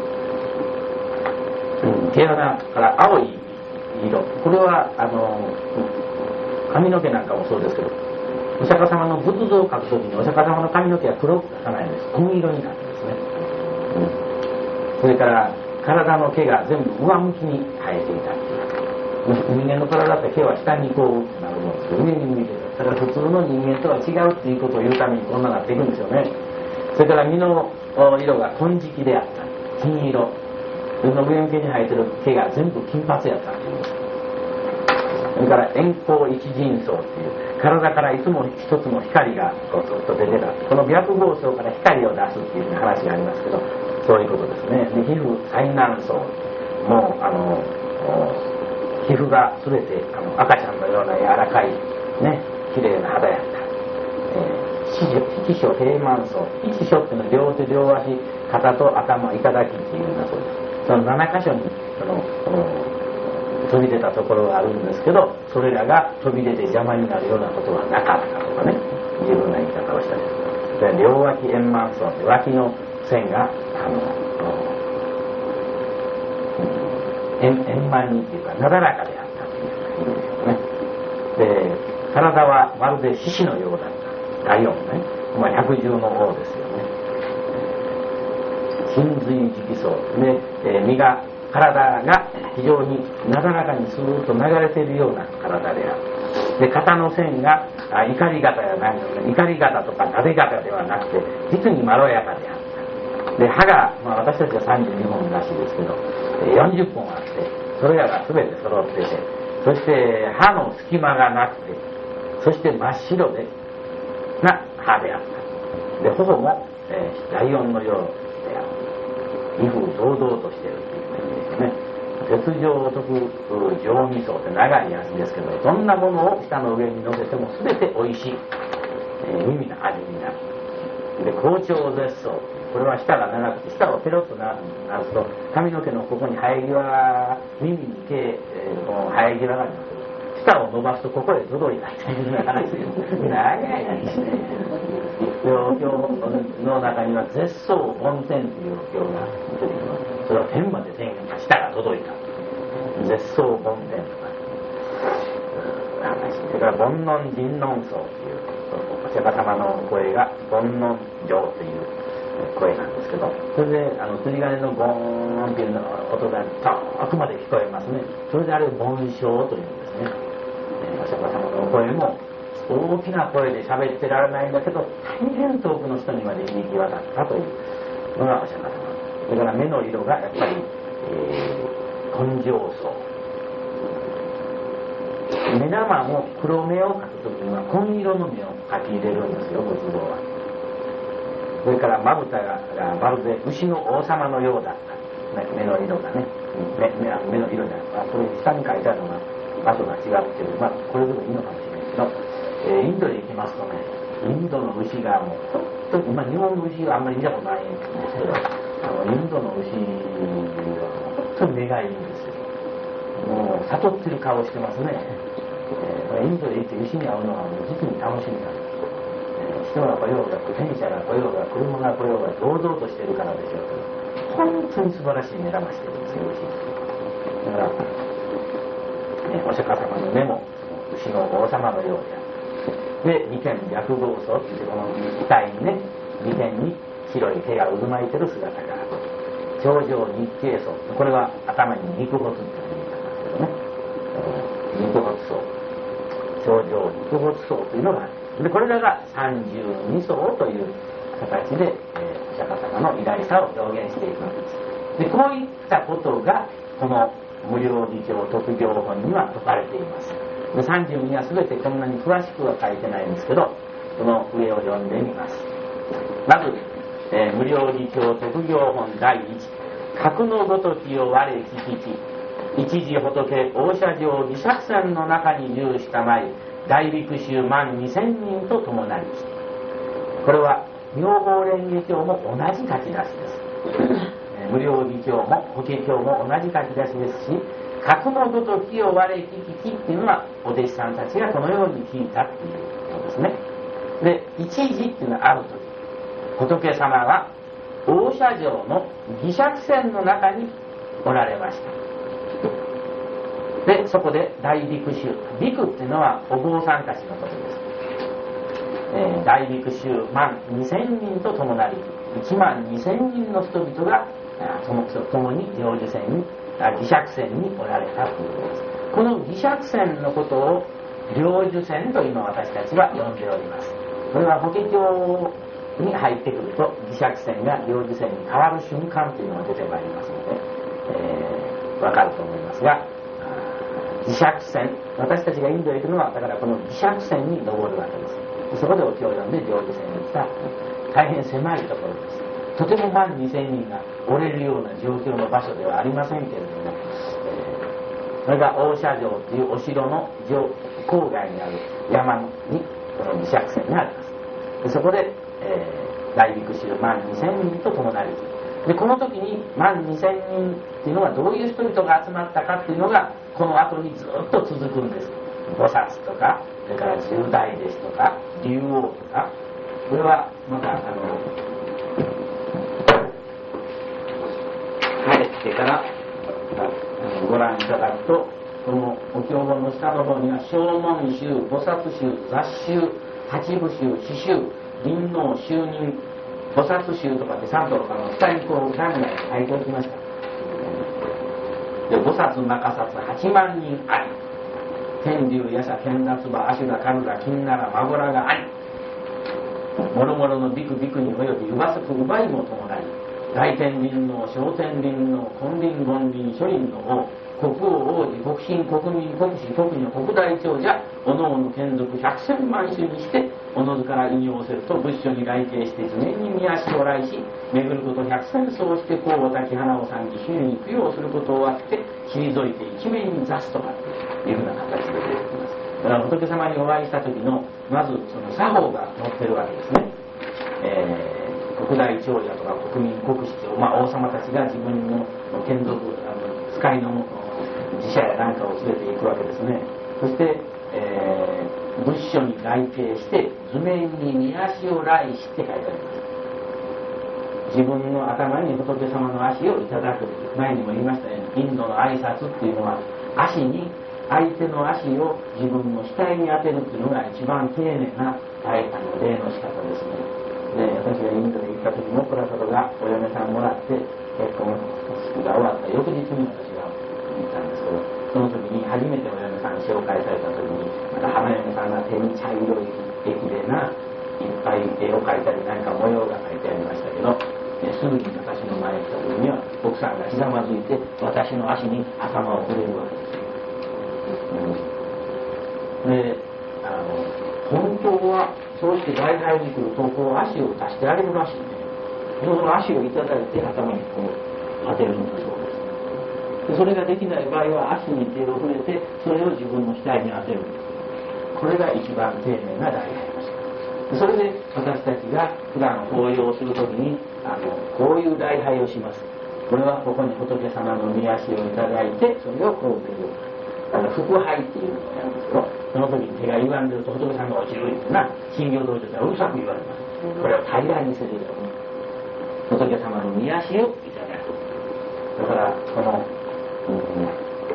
うん、毛穴から青い色、これはあの髪の毛なんかもそうですけど、お釈迦様の仏像を描くときにお釈迦様の髪の毛は黒く描かないんです。紺色になってですね、うん、それから体の毛が全部上向きに生えていたっていう、人間の体って毛は下にこうなるんですけど、上に向いてた。だから普通の人間とは違うっていうことを言うためにこんなになっていくんですよね。それから身の色が金色であった、金色、その上向きに生えてる毛が全部金髪やったっていう。それから円光一陣相っていう、体からいつも一つの光がこうずっと出てた、この白毫相から光を出すっていう話がありますけど、そういうことですね。で皮膚最南相、もうあの皮膚が全てあの赤ちゃんのような柔らかいね、綺麗な肌やった。えー七所平満相、一所っていうのは両手両足、肩と頭、いただきっていうようなそうです。そのなな箇所にその飛び出たところがあるんですけど、それらが飛び出て邪魔になるようなことはなかったとかね、いうふうな言い方をしたりする。で両脇円満相って脇の線があの円, 円満にっていうかなだらかであったという意味ですよね。で体はまるで獅子のようだった。ライオンね、まあ、百獣の王ですよね。神髄直相で、えー、身が体が非常になだらかにスーッと流れているような体である。で肩の線があ怒り型やないので、怒り型とかなで型ではなくて実にまろやかであった。で歯が、まあ、私たちはさんじゅうにほんらしいですけどよんじゅっぽんあって、それらが全て揃ってて、そして歯の隙間がなくて、そして真っ白でな歯であった。で頬も、えー、ライオンのようである。威風堂々としているという意味ですね。絶上特上味噌って長いやつですけど、どんなものを舌の上に乗せても全て美味しい、えー、耳の味になる。で好調絶相、これは舌が長くて舌をペロッとなると髪の毛のここに生え際、耳に毛、えー、この生え際があります。舌を伸ばすとここへ届いたというような話です。長い話ね。お経の中には絶相梵天というお経が出てきます。それは天まで天が舌が届いた。絶相梵天とか話。それから煩悩人論相というお釈迦様の声が煩悩上という声なんですけど、それであの釣り鐘のゴーンっていうの音が遠くまで聞こえますね。それであれを梵鐘というんですね。お釈迦様の声も大きな声で喋ってられないんだけど、大変遠くの人にまで響き渡ったというのがお釈迦様。それから目の色がやっぱり、えー、根性相。目玉も黒目を描くときには紺色の目を描き入れるんですよ、仏像は。それからまぶたがまるで牛の王様のようだった。目の色がね、目, 目の色じゃない、これ下に書いてあるのが場所が違うけど、まあこれでもいいのかもしれないけど、えー、インドへ行きますとね、インドの牛がもう本当に、まあ日本の牛はあんまり見たことないんですけど、あのインドの牛は本当に目がいいんですよ。もう悟ってる顔してますね。えー、インドへ行って牛に会うのはもう実に楽しみなんです。人が来ようが戦車が来ようが車が来ようが堂々としているからでしょうけど、本当に素晴らしい目玉してるんですよ、牛。だから、ね、お釈迦様の目も牛の王様のようである。で、二点白毫相って言って、この額にね、二点に白い毛が渦巻いてる姿がある。頂上日経相、これは頭に肉骨って言うんですけどね、肉骨相、頂上肉骨相というのがある。でこれらがさんじゅうに相という形で、えー、お釈迦様の偉大さを表現していくわけです。でこういったことがこの無量寿経特行本には説かれています。でさんじゅうには全てこんなに詳しくは書いてないんですけど、その上を読んでみます。まず、えー、無量寿経特行本だいいち、格のごときを我聞きき一時仏大社上義釈山の中に住したまい大陸衆万二千人と共なり、これは妙法蓮華経も同じ書き出しです。 無料義経も法華経も同じ書き出しですし、格のごときを我聞ききっていうのはお弟子さんたちがこのように聞いたっていうことですね。で、一時っていうのはある時、仏様は大社城の義釈船の中におられました。で、そこで大陸衆、陸っていうのはお坊さんたちのことです。えー、大陸衆万二千人と共なり一万二千人の人々が共に成就船に義釈船におられたということです。この義釈船のことを成就船と今私たちは呼んでおります。これは法華経に入ってくると義釈船が成就船に変わる瞬間というのが出てまいりますので、えー、分かると思いますが、義釈船、私たちがインドへ行くのはだからこの義釈船に登るわけです。そこでお経を読んで成就船に来た大変狭いところです。とても万二千人が折れるような状況の場所ではありませんけれども、えー、それが大社城というお城の郊外にある山にこの義釈船があります。でそこで、えー、大陸衆万二千人と共なりで、この時に万二千人っていうのはどういう人々が集まったかっていうのがこの後にずっと続くんです。菩薩とか、それから十大弟子とか竜王とか、これはまたあの帰ってからご覧いただくと、このお経本の下の方には正門宗、菩薩宗、雑宗、八部宗、四宗、輪王、宗人、菩薩宗とかって三等からの下にこう段々書いておきました。で菩薩中薩八万人あり、天竜夜叉剣脱馬阿修羅カルラ金奈良孫らがあり、もろもろのビクビクにおよびうばすくうばいも伴い、大天輪の小天輪の金輪権輪諸輪の王、国王王子国賓国民国士国女国大長者おのおの眷属百千万種にしておのずから引用せると仏所に来慶して図面に見足を来し、巡ること百千層してこうたき花を参じ周囲に供養することをあって退いて一面に座すとかというふうな形で出てきます。だから仏様にお会いした時のまずその作法が載ってるわけですね。えー国大長者とか国民国士長、まあ、王様たちが自分の眷属あの使いの寺社やなんかを連れていくわけですね。そして、えー、仏所に来慶して図面に見足を来しって書いてあります。自分の頭に仏様の足をいただく。前にも言いましたように、インドの挨拶っていうのは足に相手の足を自分の額に当てるっていうのが一番丁寧なあの礼の仕方ですね。で私がインドに行った時もプラサドがお嫁さんもらって結婚式が終わった翌日に私が行ったんですけど、その時に初めてお嫁さんに紹介された時にまた花嫁さんが手に茶色い液でないっぱい絵を描いたりなんか模様が描いてありましたけど、すぐに私の前に来た時には奥さんがひざまずいて私の足に頭を触れるわけですよ。うん、であの本当はそうして礼拝に来るとこう足を出してあげるらしいんで、その足をいただいて頭にこう当てるんだそうです。でそれができない場合は足に手を触れてそれを自分の額に当てる。これが一番丁寧な礼拝の仕方。それで私たちが普段法要をするときにあのこういう礼拝をします。これはここに仏様の御足をいただいてそれをこう出る。だから腹拝っていうのをやるんですけど、その時に手が歪んでると仏さんが落ちるってな信行道場ではうるさく言われます。これを平らにするように仏様の御足をいただく。だからこの、うん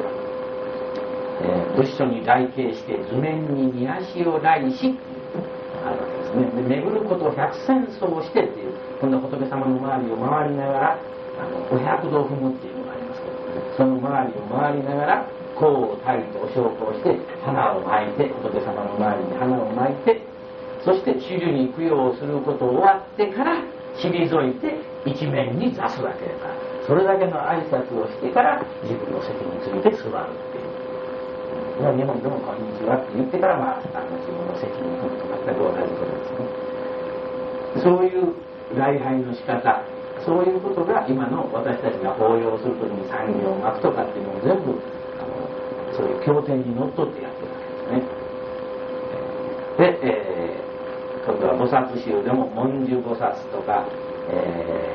えー、仏所に来慶して図面に御足を来しあるわけですね。で巡ることを百千層してっていう今度は仏様の周りを回りながらあの五百度踏むっていうのがありますけど、その周りを回りながら香を焚いてお焼香して花を巻いて仏様の周りに花を巻いて、そして主樹に供養することを終わってから退いて一面に座すわけだから、それだけの挨拶をしてから自分の席について座るっていう、日本でもこんにちはって言ってから、まあ、あの自分の席に行くと全く同じことですね。そういう礼拝の仕方、そういうことが今の私たちが法要するときに産業を巻くとかっていうのを全部そういう経典にのっとってやってるわけですね。で、えー、今度は菩薩宗でも文殊菩薩とか、えー、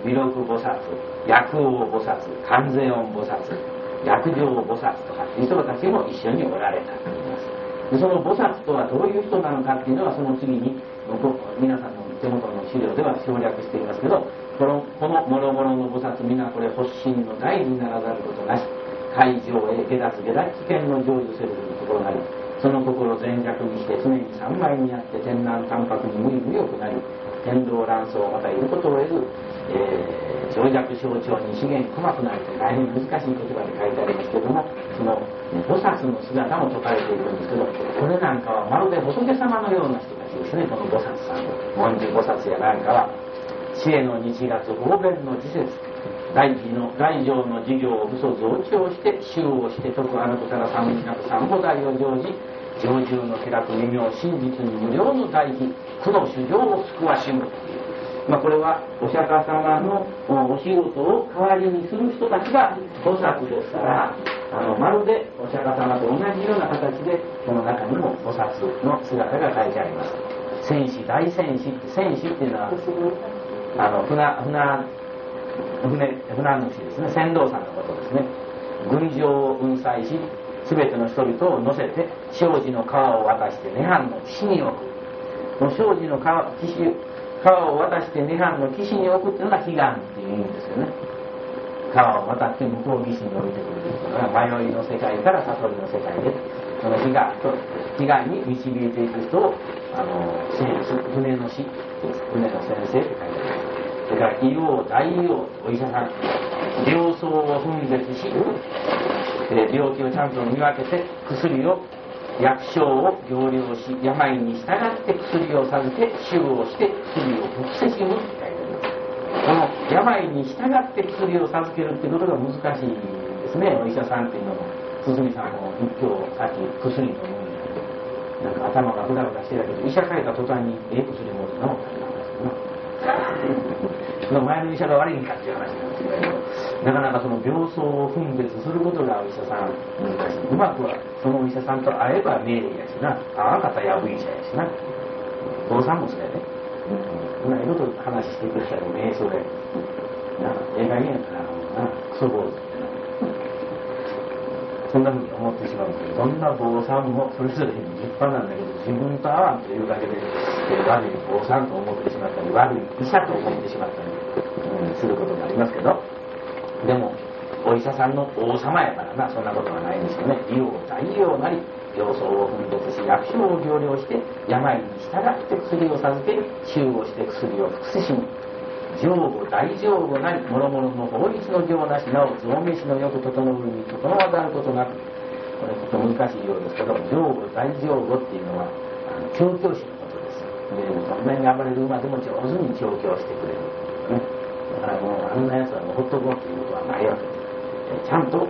弥勒菩薩、薬王菩薩、観世音菩薩、薬上菩薩とかいう人たちも一緒におられたといいます。でその菩薩とはどういう人なのかっていうのはその次に皆さんの手元の資料では省略していますけど、このこの諸々の菩薩皆これ発心の大にならざることなし、海上へ下脱下脱危険の成就せるところなり、その心全弱にして常に三昧にあって天南淡白に無意無欲なり、天道乱走またいることを得ず、えー、情弱象徴に資源細くなるという大変難しい言葉で書いてありますけれども、その菩薩の姿も説かれているんですけど、これなんかはまるで仏様のような人たちですね。この菩薩さん、文殊菩薩やなんかは知恵の日月方便の時節、大事の大乗の事業を武装増長して修をして徳あることから三位なく三母代を成就、上重の気楽二妙真実に無料の大悲苦の主情を救わしむという、まあ、これはお釈迦様のお仕事を代わりにする人たちが菩薩ですから、あのまるでお釈迦様と同じような形でこの中にも菩薩の姿が書いてあります。戦士大戦士って、戦士っていうのはあの船船船船主ですね、船頭さんのことですね。軍上を運載しすべての人々を乗せて生死の川を渡して涅槃の岸に置く。この生死の川岸川を渡して涅槃の岸に置くっていうのが悲願っていう意味ですよね。川を渡って向こう岸に置いてくるというのが迷いの世界から悟りの世界で、その悲願と悲願に導いていく人をあの船の師、船の先生って書いてあります。それから医王大王お医者さん、病巣を分別し、病気をちゃんと見分けて薬を薬草を行量し、病に従って薬を授け修をして薬を服せしむって書いてあります。この病に従って薬を授けるってことが難しいですね。お医者さんっていうのも堤さんも仏教さっき薬飲むんなんか頭がフラフラしてたけど、医者書いた途端にええ薬持って治ったりなんですけどその前の医者が悪いんかっていう話なんですけど、なかなかその病巣を分別することがお医者さん難しい。うまくはそのお医者さんと会えば名医やしな、会わんかったらやぶ医者やしな、お父さんもそうやね、うん、いろいろと話してくれたら瞑想でなんかええ加減やな、クソ坊主ってな、そんなふうに思ってしまうんですけど、どんな坊さんもそれぞれに立派なんだけど、自分と合わんというだけで悪い坊さんと思ってしまったり、悪い医者と思ってしまったり、うん、することがありますけど、でもお医者さんの王様やからな、そんなことはないんですよね。医王大王なり病巣を分別し薬草を行量して病に従って薬を授ける、修をして薬を服せしむ、上後大上後なり諸々の法律の行なし、なお増飯のよく整うに整わざることなく、これちょっと難しいようですけど、上後大上後っていうのはあの調教師のことです。でそんなに暴れる馬でも上手に調教してくれる、ね、だからもうあんなやつはもうほっとこうっていうことはないわけです。ちゃんと、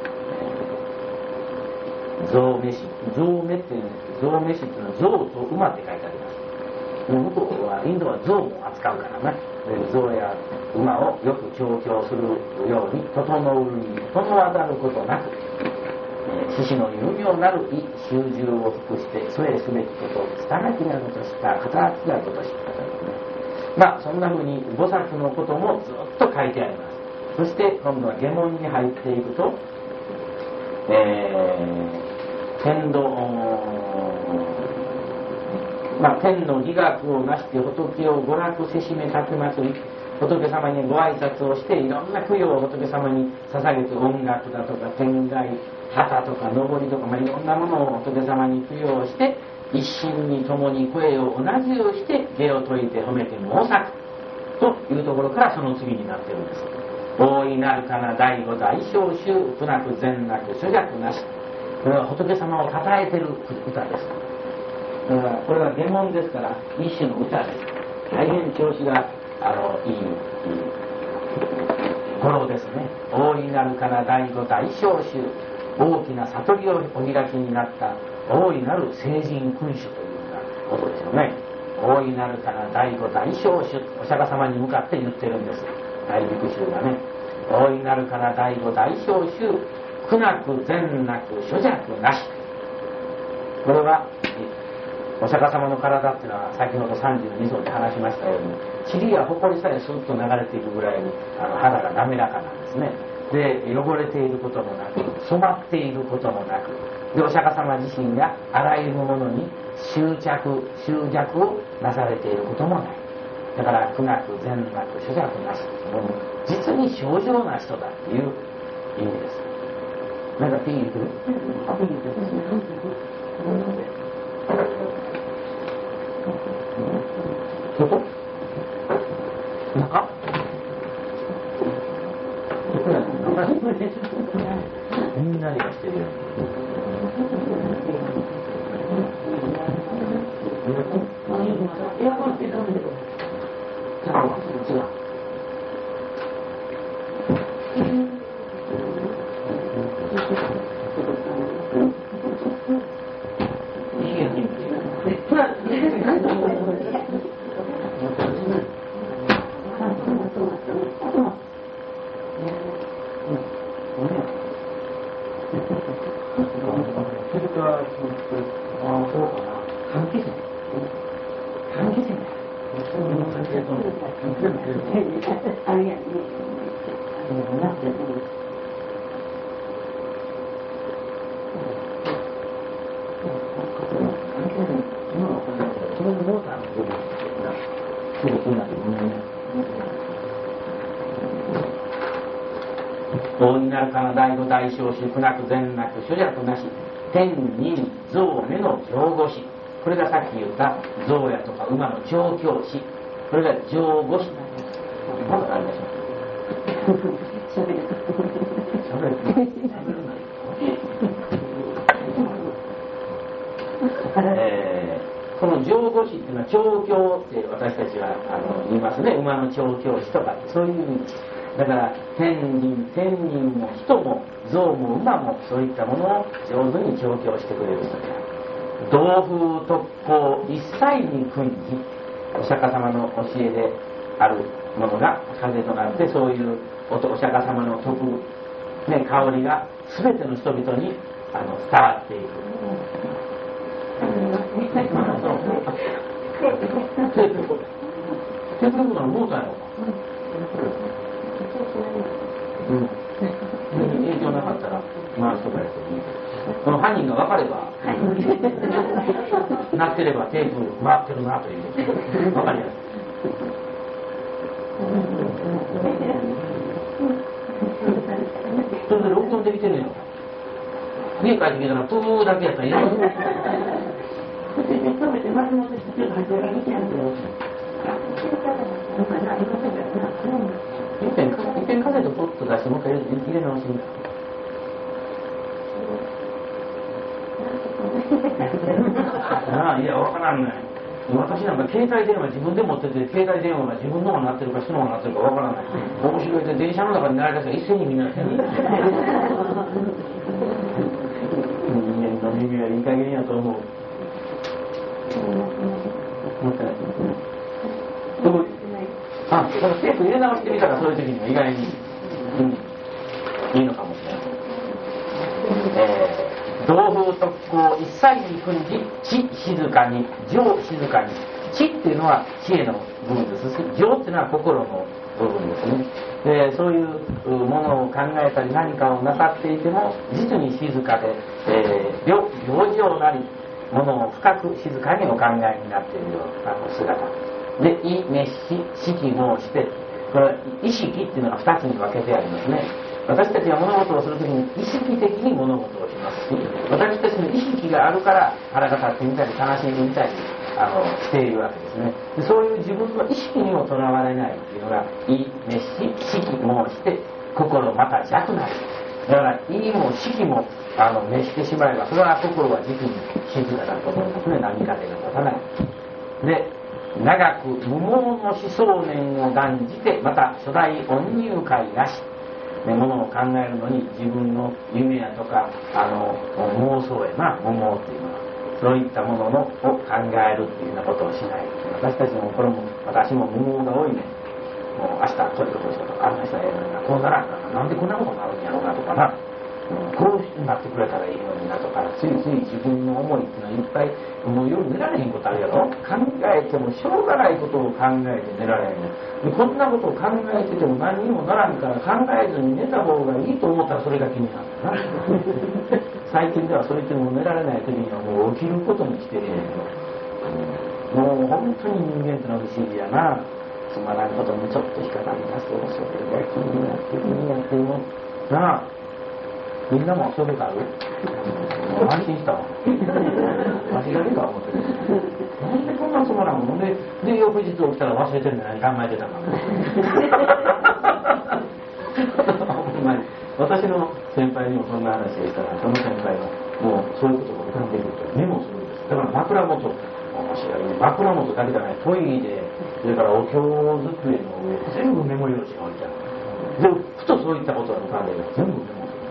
えー、象飯象目っていう象飯っていうのは象と馬って書いてあります。向こうはインドは象も扱うからね、象や馬をよく調教するように整うに整わざることなく、獅子の有名なる意修従を服して添えすべきこと拙きなるとした働きなるとした方ですね。まあそんなふうに菩薩のこともずっと書いてあります。そして今度は下門に入っていくと、えー、天道、まあ、天の理学をなして仏を娯楽せしめたく祭り、仏様にご挨拶をしていろんな供養を仏様に捧げて、音楽だとか天外旗とか上りとか、まあ、いろんなものを仏様に供養して一心に共に声を同じようして芸を説いて褒めて申さくというところからその次になっているんです。大いなるかな大語大小衆苦なく善なく諸弱なし、これは仏様を称えている歌です。だからこれは下門ですから一種の歌です。大変調子があのいい語呂ですね。大いなるかな大語大小衆、大きな悟りをお開きになった大いなる聖人君主というようなことですよね。大いなるかな大語大小衆、お釈迦様に向かって言ってるんです。大陸衆がね、大いなるかな大語大小衆、苦なく善なく諸弱なし。これはお釈迦様の体っていうのは先ほどさんじゅうに層で話しましたように、塵や埃さえスッと流れているぐらいにあの肌が滑らかなんですね。で、汚れていることもなく、染まっていることもなく、でお釈迦様自身があらゆるものに執着執着をなされていることもない。だから苦なく善なく諸弱なし、もう実に正常な人だっていう意味です。なんかピー入れてる？あ、ピー入れてる。どこ？中？みんなでしてるよ。エアコンつけたんだけど。違う。大いなるかな大度大小し苦なく善なく諸弱なし天人象目の上護し、これがさっき言った象やとか馬の調教師、これが上護しなんです。まだありましょう。しゃべる。しゃべる。えー、この上護士っていうのは調教って私たちはあの言いますね。馬の調教師とかそういう意味です。だから天人天人も人も象も馬もそういったものを上手に調教してくれる人である。道風特攻一切に訓示、お釈迦様の教えであるものが風となって、そういうお釈迦様の徳、ね、香りが全ての人々にあの伝わっていく。テープことのモーターやろうか。うん、影響なかったら回すとかやってもいい。この犯人が分かれば、なってればテープ回ってるなという分かりやすい。それで録音できてるよ。家帰ってきたらプーだけやったらいいの。いっぺんいっぺんカセットポッと出してもう一回入れ直し。ああ、いや、わからんね。私なんか携帯電話自分で持ってて、携帯電話が自分の方になってるか人の方になってるかわからない。面白いで電車の中に慣れた人が一斉にみんなしてる。人間の耳はいい加減やと思う。もったいない。あ、このテープ入れ直してみたらそういう時には意外に、うん、いいのかもしれない。えー道風特攻一切に訓示、知静かに、情静かに。知っていうのは知恵の部分ですし、情っていうのは心の部分ですね。でそういうものを考えたり何かをなさっていても実に静かで、えー、行情なりものを深く静かにお考えになっているような姿で、意滅し識申して、これは意識っていうのがふたつに分けてありますね。私たちは物事をするときに意識的に物事をしますし、私たちの意識があるから腹が立ってみたり悲しんでみたりあのしているわけですね。でそういう自分の意識にもとらわれないというのが意滅し識申して心また弱なり。だから意も識もあの滅してしまえばそれは心は実に静かだと思いますね。波風が立たないで、長く無謀の思想念を断じて、また初代恩入会なし、ね、ものを考えるのに自分の夢やとかあの妄想やな、無謀っていうのはそういったもののを考えるっていうようなことをしない。私たちもこれも私も無謀が多いね。もう明日こういうことをしたとか、あんな人はええのにな、こうならんかな、なんでこんなことになるんやろうなとかな、うん、こうなってくれたらいいのになとか、ついつい自分の思いっていうのはいっぱい、もう夜寝られへんことあるやろ。考えてもしょうがないことを考えて寝られへんの。でこんなことを考えてても何にもならんから考えずに寝た方がいいと思ったらそれが気になるな。最近ではそれってもう寝られない時にはもう起きることにしてるんやけど、もう本当に人間ってのは不思議やな。つまらんことにちょっと引っかかり出すとそれが気になって気になってもなあ、みんなもそういうことある？安心したわ。私だけか思ってる。なんでこんなつまらんもんで、で翌日起きたら忘れてるんじゃない考えてたからほんまに私の先輩にもそんな話をしたら、その先輩はもうそういうことが浮かんでくるとメモするんです。だから枕元、面白いね、枕元だけじゃない、トイレ、それからお経机の上、全部メモ用紙が置いてある。でふとそういったことが浮かんでる。全部メモ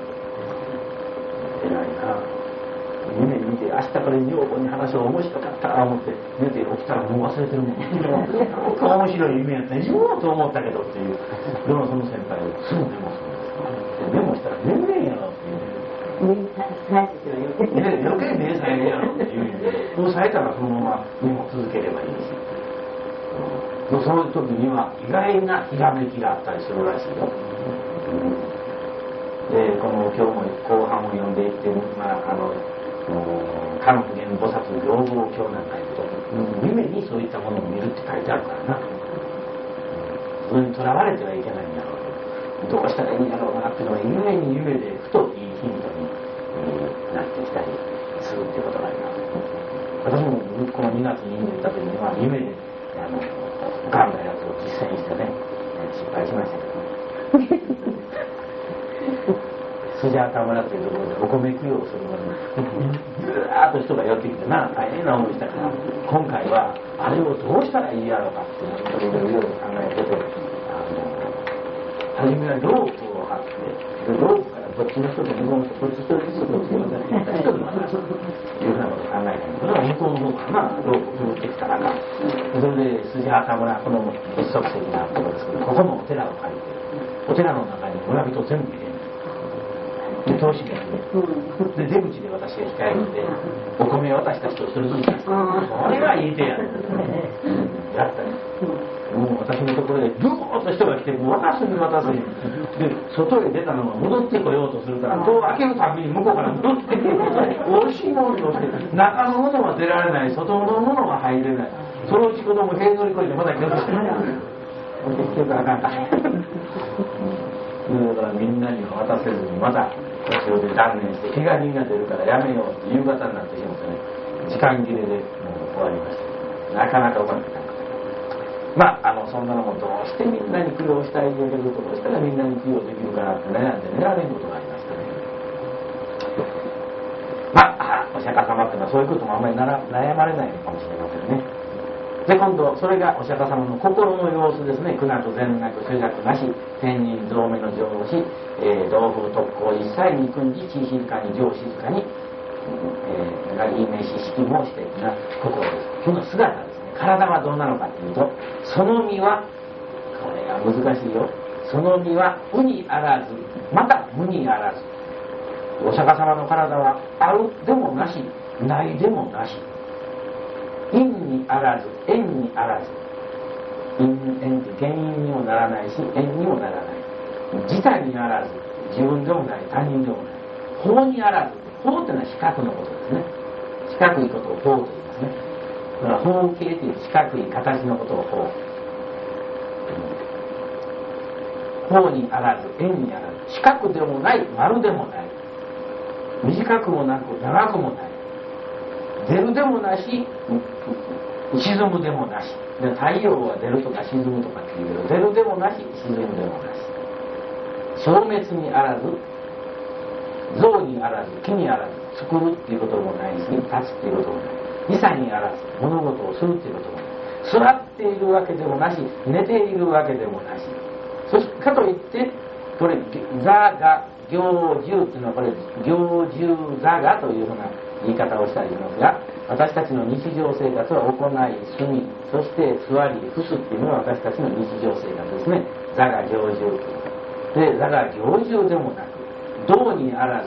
する。偉いな。夢見て明日から女房に話を面白かったと思って寝て起きたらもう忘れてるもん。なんか面白い夢やったら言おうと思ったけどっていう。でもその先輩をすぐメモするんです。メモしたら寝んねんやろっていう。余計目さえるやろっていう。もうさえたらそのままメモ続ければいいですよ。その時には意外なひらめきがあったりするらしいよ。でこの今日も後半を読んでいって、まああのかの普賢菩薩行部経なんかいうと、夢にそういったものを見るって書いてあるからな。それにとらわれてはいけないんだろう。どうしたらいいんだろうなっていうのは夢に夢でふといいヒントになってきたりするっていうことがあります。私もこのにがつに行った時には夢であの浮かんだやつを実践してね、失敗しましたけどスジャータ村というところでお米供養するのにぐーっと人が寄ってきてな、大変な思いしたから、今回はあれをどうしたらいいやろうかっていうのをいろいろ考えてて、あの初めはロープを張って、ロープからどっちの人と向こうの人、こっち一人ずつどっちの人と一人渡すというふうなことを考えたんだけど、向こうの方からなロープを振ってきたらな、それでスジャータ村、この一足石があるところですけど、ここのお寺を借りて、お寺の中に村人全部入れる。で投資がで出口で私が控えるんでお米を渡した人をそれぞれ出して、これはいい手ややったり、もう私のところでブーッと人が来て渡すに渡すにで外へ出たのが戻ってこようとするから戸を開けるたびに向こうから戻ってくる。おいしいものとして中のものは出られない、外のものは入れない。そのうち子供塀乗り越えてまた気をつけて結局あかんかだからみんなには渡せずにまた途中で断念して怪我人が出るからやめようって夕方になってしまってね、時間切れでもう終わりました。なかなかうまくいかなかった。まああのそんなのもどうしてみんなに供養したいんだけど、どうしたらみんなに供養できるかなって悩んで寝られんことがありましたね。まあお釈迦様っていうのはそういうこともあんまりなら悩まれないのかもしれませんね。で今度それがお釈迦様の心の様子ですね。苦なく善なく、執着なし、天人増目の上し、えー、道風特攻一切に訓じ、地静かに上静かに、えー、がいい名詞式もしてな心です。その姿ですね。体はどうなのかというと、その身はこれが難しいよ。その身は無にあらず、また無にあらず。お釈迦様の体はあるでもなし、ないでもなし。因にあらず、縁にあらず。因縁って原因にもならないし、縁にもならない。自他にあらず、自分でもない、他人でもない。法にあらず、法というのは四角のことですね。四角いことを法と言いますね。だから法形という四角い形のことを法。法にあらず、円にあらず、四角でもない、丸でもない。短くもなく、長くもない。出るでもなし、沈むでもなし。で太陽は出るとか沈むとかっていうけど、出るでもなし、沈むでもなし。消滅にあらず、像にあらず、木にあらず、作るっていうこともないし、立つっていうこともない。二差にあらず、物事をするっていうこともない。座っているわけでもなし、寝ているわけでもなし。そしかといって、これ、座が行住っていうのは、これ、行住座がというふうな言い方をしたりしますが、私たちの日常生活は行い、住み、そして座り、伏すっていうのは私たちの日常生活ですね。座が行住。で、座が行住でもなく、道にあらず、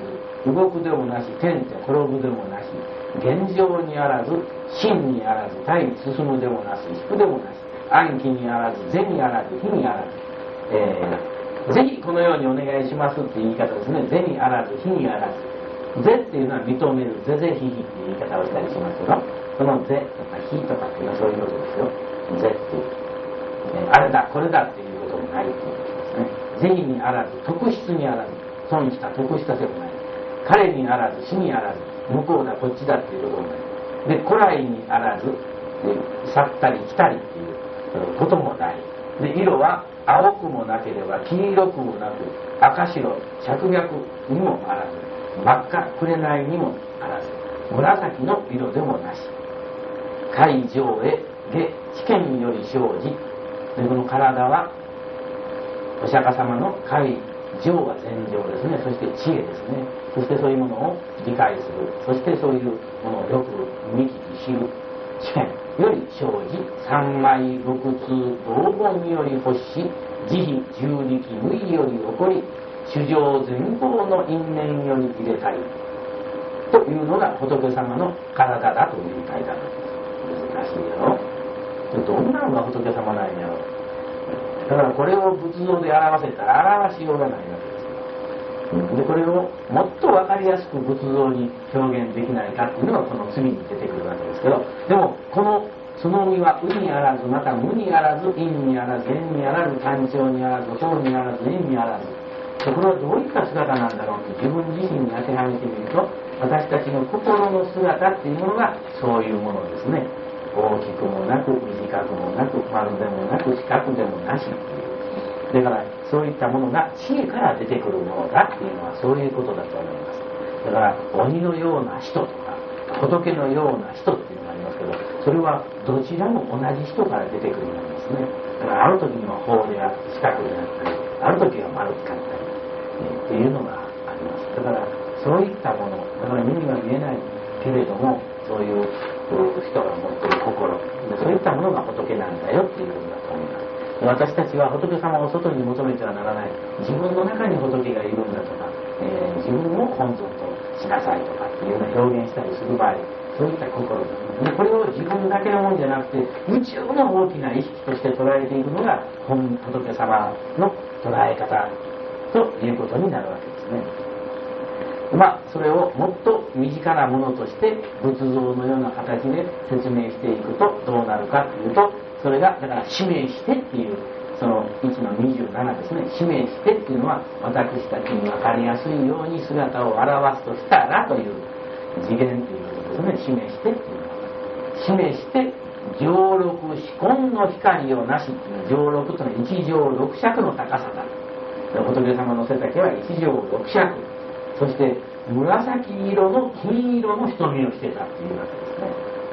動くでもなし、天って転ぶでもなし、現状にあらず、真にあらず、体に進むでもなし、引くでもなし、暗記にあらず、是にあらず、非にあらず、えー、ぜひこのようにお願いしますっていう言い方ですね。是にあらず、非にあらず。是っていうのは認める、是々非々っていう言い方をしたりしますけど、その是とか非とかっていうのはそういうことですよ。是っていう、えー、あれだ、これだっていうこともないっていうことですね。是にあらず、特質にあらず、損した得したでもない。彼にあらず、死にあらず、向こうだこっちだっていうこともない。で、古来にあらず、去ったり来たりっていうこともない。で、色は青くもなければ黄色くもなく、赤白赤白にもあらず、真っ赤紅にもあらず、紫の色でもなし。海上へ下知見より生じ。で、この体はお釈迦様の海情は禅情ですね。そして知恵ですね。そしてそういうものを理解する。そしてそういうものをよく見聞き知る。知見より生じ、三枚六通道言より欲し、慈悲重力無意より起こり、主情全行の因縁より入れたり。というのが仏様の体だという書いてあるんです。難しいやろ。どんなのが仏様なんやろ。だからこれを仏像で表せたら表しようがないわけです。で、これをもっと分かりやすく仏像に表現できないかっていうのがこの次に出てくるわけですけど、でもこのその身は無にあらず、また無にあらず、因にあらず、縁にあらず、単調にあらず、法にあらず、縁にあらず。これはどういった姿なんだろうって自分自身に当てはめてみると、私たちの心の姿っていうものがそういうものですね。大きくもなく短くもなく丸でもなく四角でもなしっていう。だからそういったものが知恵から出てくるものだっていうのはそういうことだと思います。だから鬼のような人とか仏のような人っていうのがありますけど、それはどちらも同じ人から出てくるものですね。だからある時には法であって四角であったり、ある時は丸かったり、えー、っていうのがあります。だからそういったもの、だから目には見えないけれども、そういう人が持っている心、そういったものが仏なんだよっていうふうだと思います。私たちは仏様を外に求めてはならない。自分の中に仏がいるんだとか、えー、自分を本尊としなさいとかっていうような表現したりする場合、そういった心ですね。これを自分だけのもんじゃなくて、宇宙の大きな意識として捉えているのが本仏様の捉え方ということになるわけですね。まあ、それをもっと身近なものとして仏像のような形で説明していくとどうなるかというと、それがだから指名してっていうそのいちのにじゅうななですね。指名してっていうのは私たちに分かりやすいように姿を表すとしたらという次元ということですね。指名してっていうのは指名して上六四根の光をなしっていう上六というのは一上六尺の高さだ。仏様の背丈は一上六尺、そして紫色の金色の瞳をしてたっていうわけですね。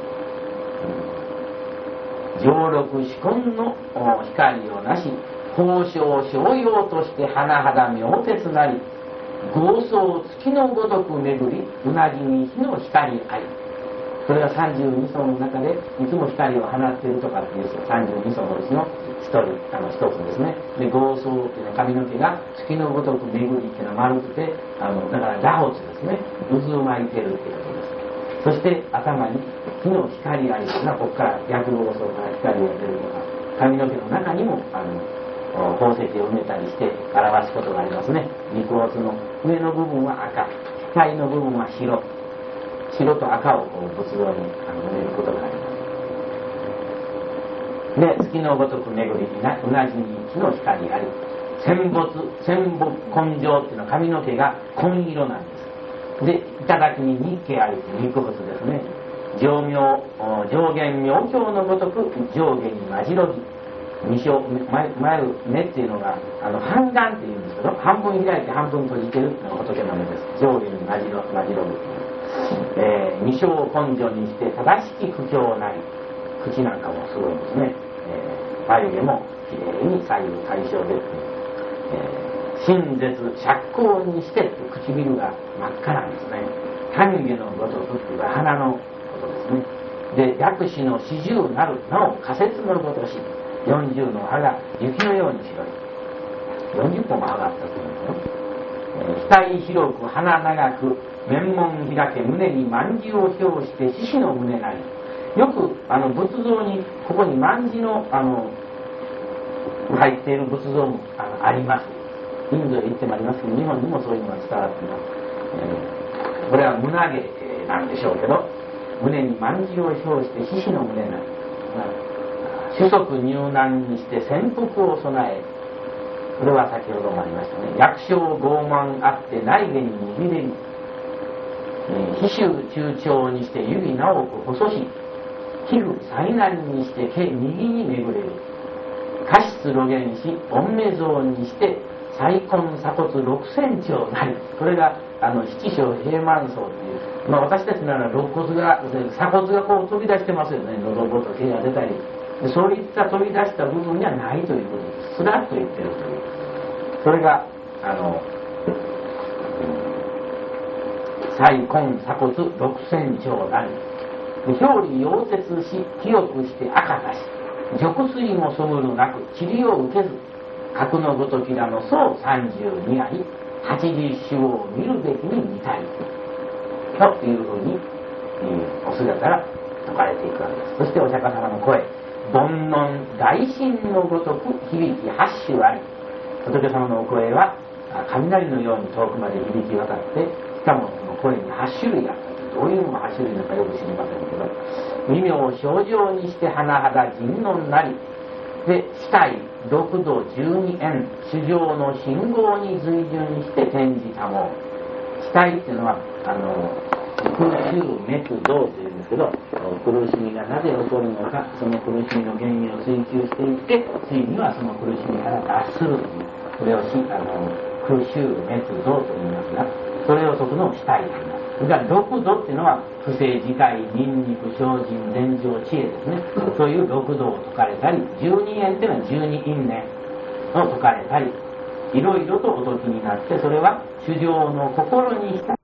上六四根の光をなし、宝生商用として甚だ妙鉄なり、豪壮月のごとく巡り、うなぎに火の光あり。それがさんじゅうに層の中でいつも光を放っているとかっていうさんじゅうに層のうちの一人、あの一つですね。で、豪壮っていうのは髪の毛が月のごとく巡りっていうのは丸くて、あのだから螺髪ですね。渦を巻いてるっていうことです。そして頭に火の光ありというのはここから逆豪壮から光が出るのが髪の毛の中にもあの宝石を埋めたりして表すことがありますね。肉骨の上の部分は赤、額の部分は白。白と赤をこう仏像に埋めることがあります。で、月のごとく巡りになうなじに火の光あり、戦没、戦没根性っていうのは髪の毛が紺色なんです。で、頂に日系ありって肉物ですね。上妙、上限妙境のごとく上下にまじろぎ。二章、前、目っていうのが、あの、半眼っていうんですけど、半分開いて半分閉じてるっていうのが仏の目です。上下にまじろまじろぐ。えー、二章を根性にして正しき苦境なり、口なんかもすごいですね。えー、眉毛もきれいに左右対称で、えー、真絶釈光にしてって唇が真っ赤なんですね。丹下のごとくっていうか鼻のことですね。で、薬師の四十なるなお仮説のごとし、四十の葉が雪のように白い。四十本も葉があったというのよ。 額広く鼻長く面門開け胸に卍を表して獅子の胸なり。よくあの仏像にここに卍のあの入っている仏像も あ, のあります。インドへ行ってもありますけど、日本にもそういうのが伝わっています。えー、これは胸毛なんでしょうけど、胸に卍を表して獅子の胸なり。主足入難にして潜伏を備え、これは先ほどもありましたね。役所傲慢あって内下に握れる。皮臭中長にして指直く細し、皮膚災難にして毛右に巡れる。過失露言し御目像にして再婚鎖骨六千丁なり。これがあの七小平満層という、まあ、私たちなら肋骨が鎖骨がこう飛び出してますよね。喉ごと毛が出たり、そういった飛び出した部分にはないということです。スラッと言ってるという。それがあの再婚鎖骨六千丁なり。表裏溶接し清くして赤かし、褥水もそむるなく塵を受けず、格のごときらの総三十二あり、八十種を見るべきに見たいというふうに、えー、お姿が説かれていくわけです。そしてお釈迦様の声、煩悩大神のごとく響き八種あり。仏様のお声は雷のように遠くまで響き渡って、しかもその声に八種類あった。どういうのが八種類なのかよく知りませんけど、微妙表情にして甚だ人論なり。で、死体六度十二円、主上の信号に随順して転じたも。死体っていうのはあの空襲滅道というんですけど、苦しみがなぜ起こるのか、その苦しみの原因を追求していって、ついにはその苦しみから脱するという、これをしあの空襲滅道と言いますが、それをそこの死体であります。それから六度っていうのは不正自戒、忍肉、精進、禅定、知恵ですね。そういう六度を説かれたり、十二円っていうのは十二因縁を説かれたり、いろいろとお説きになって、それは主上の心にした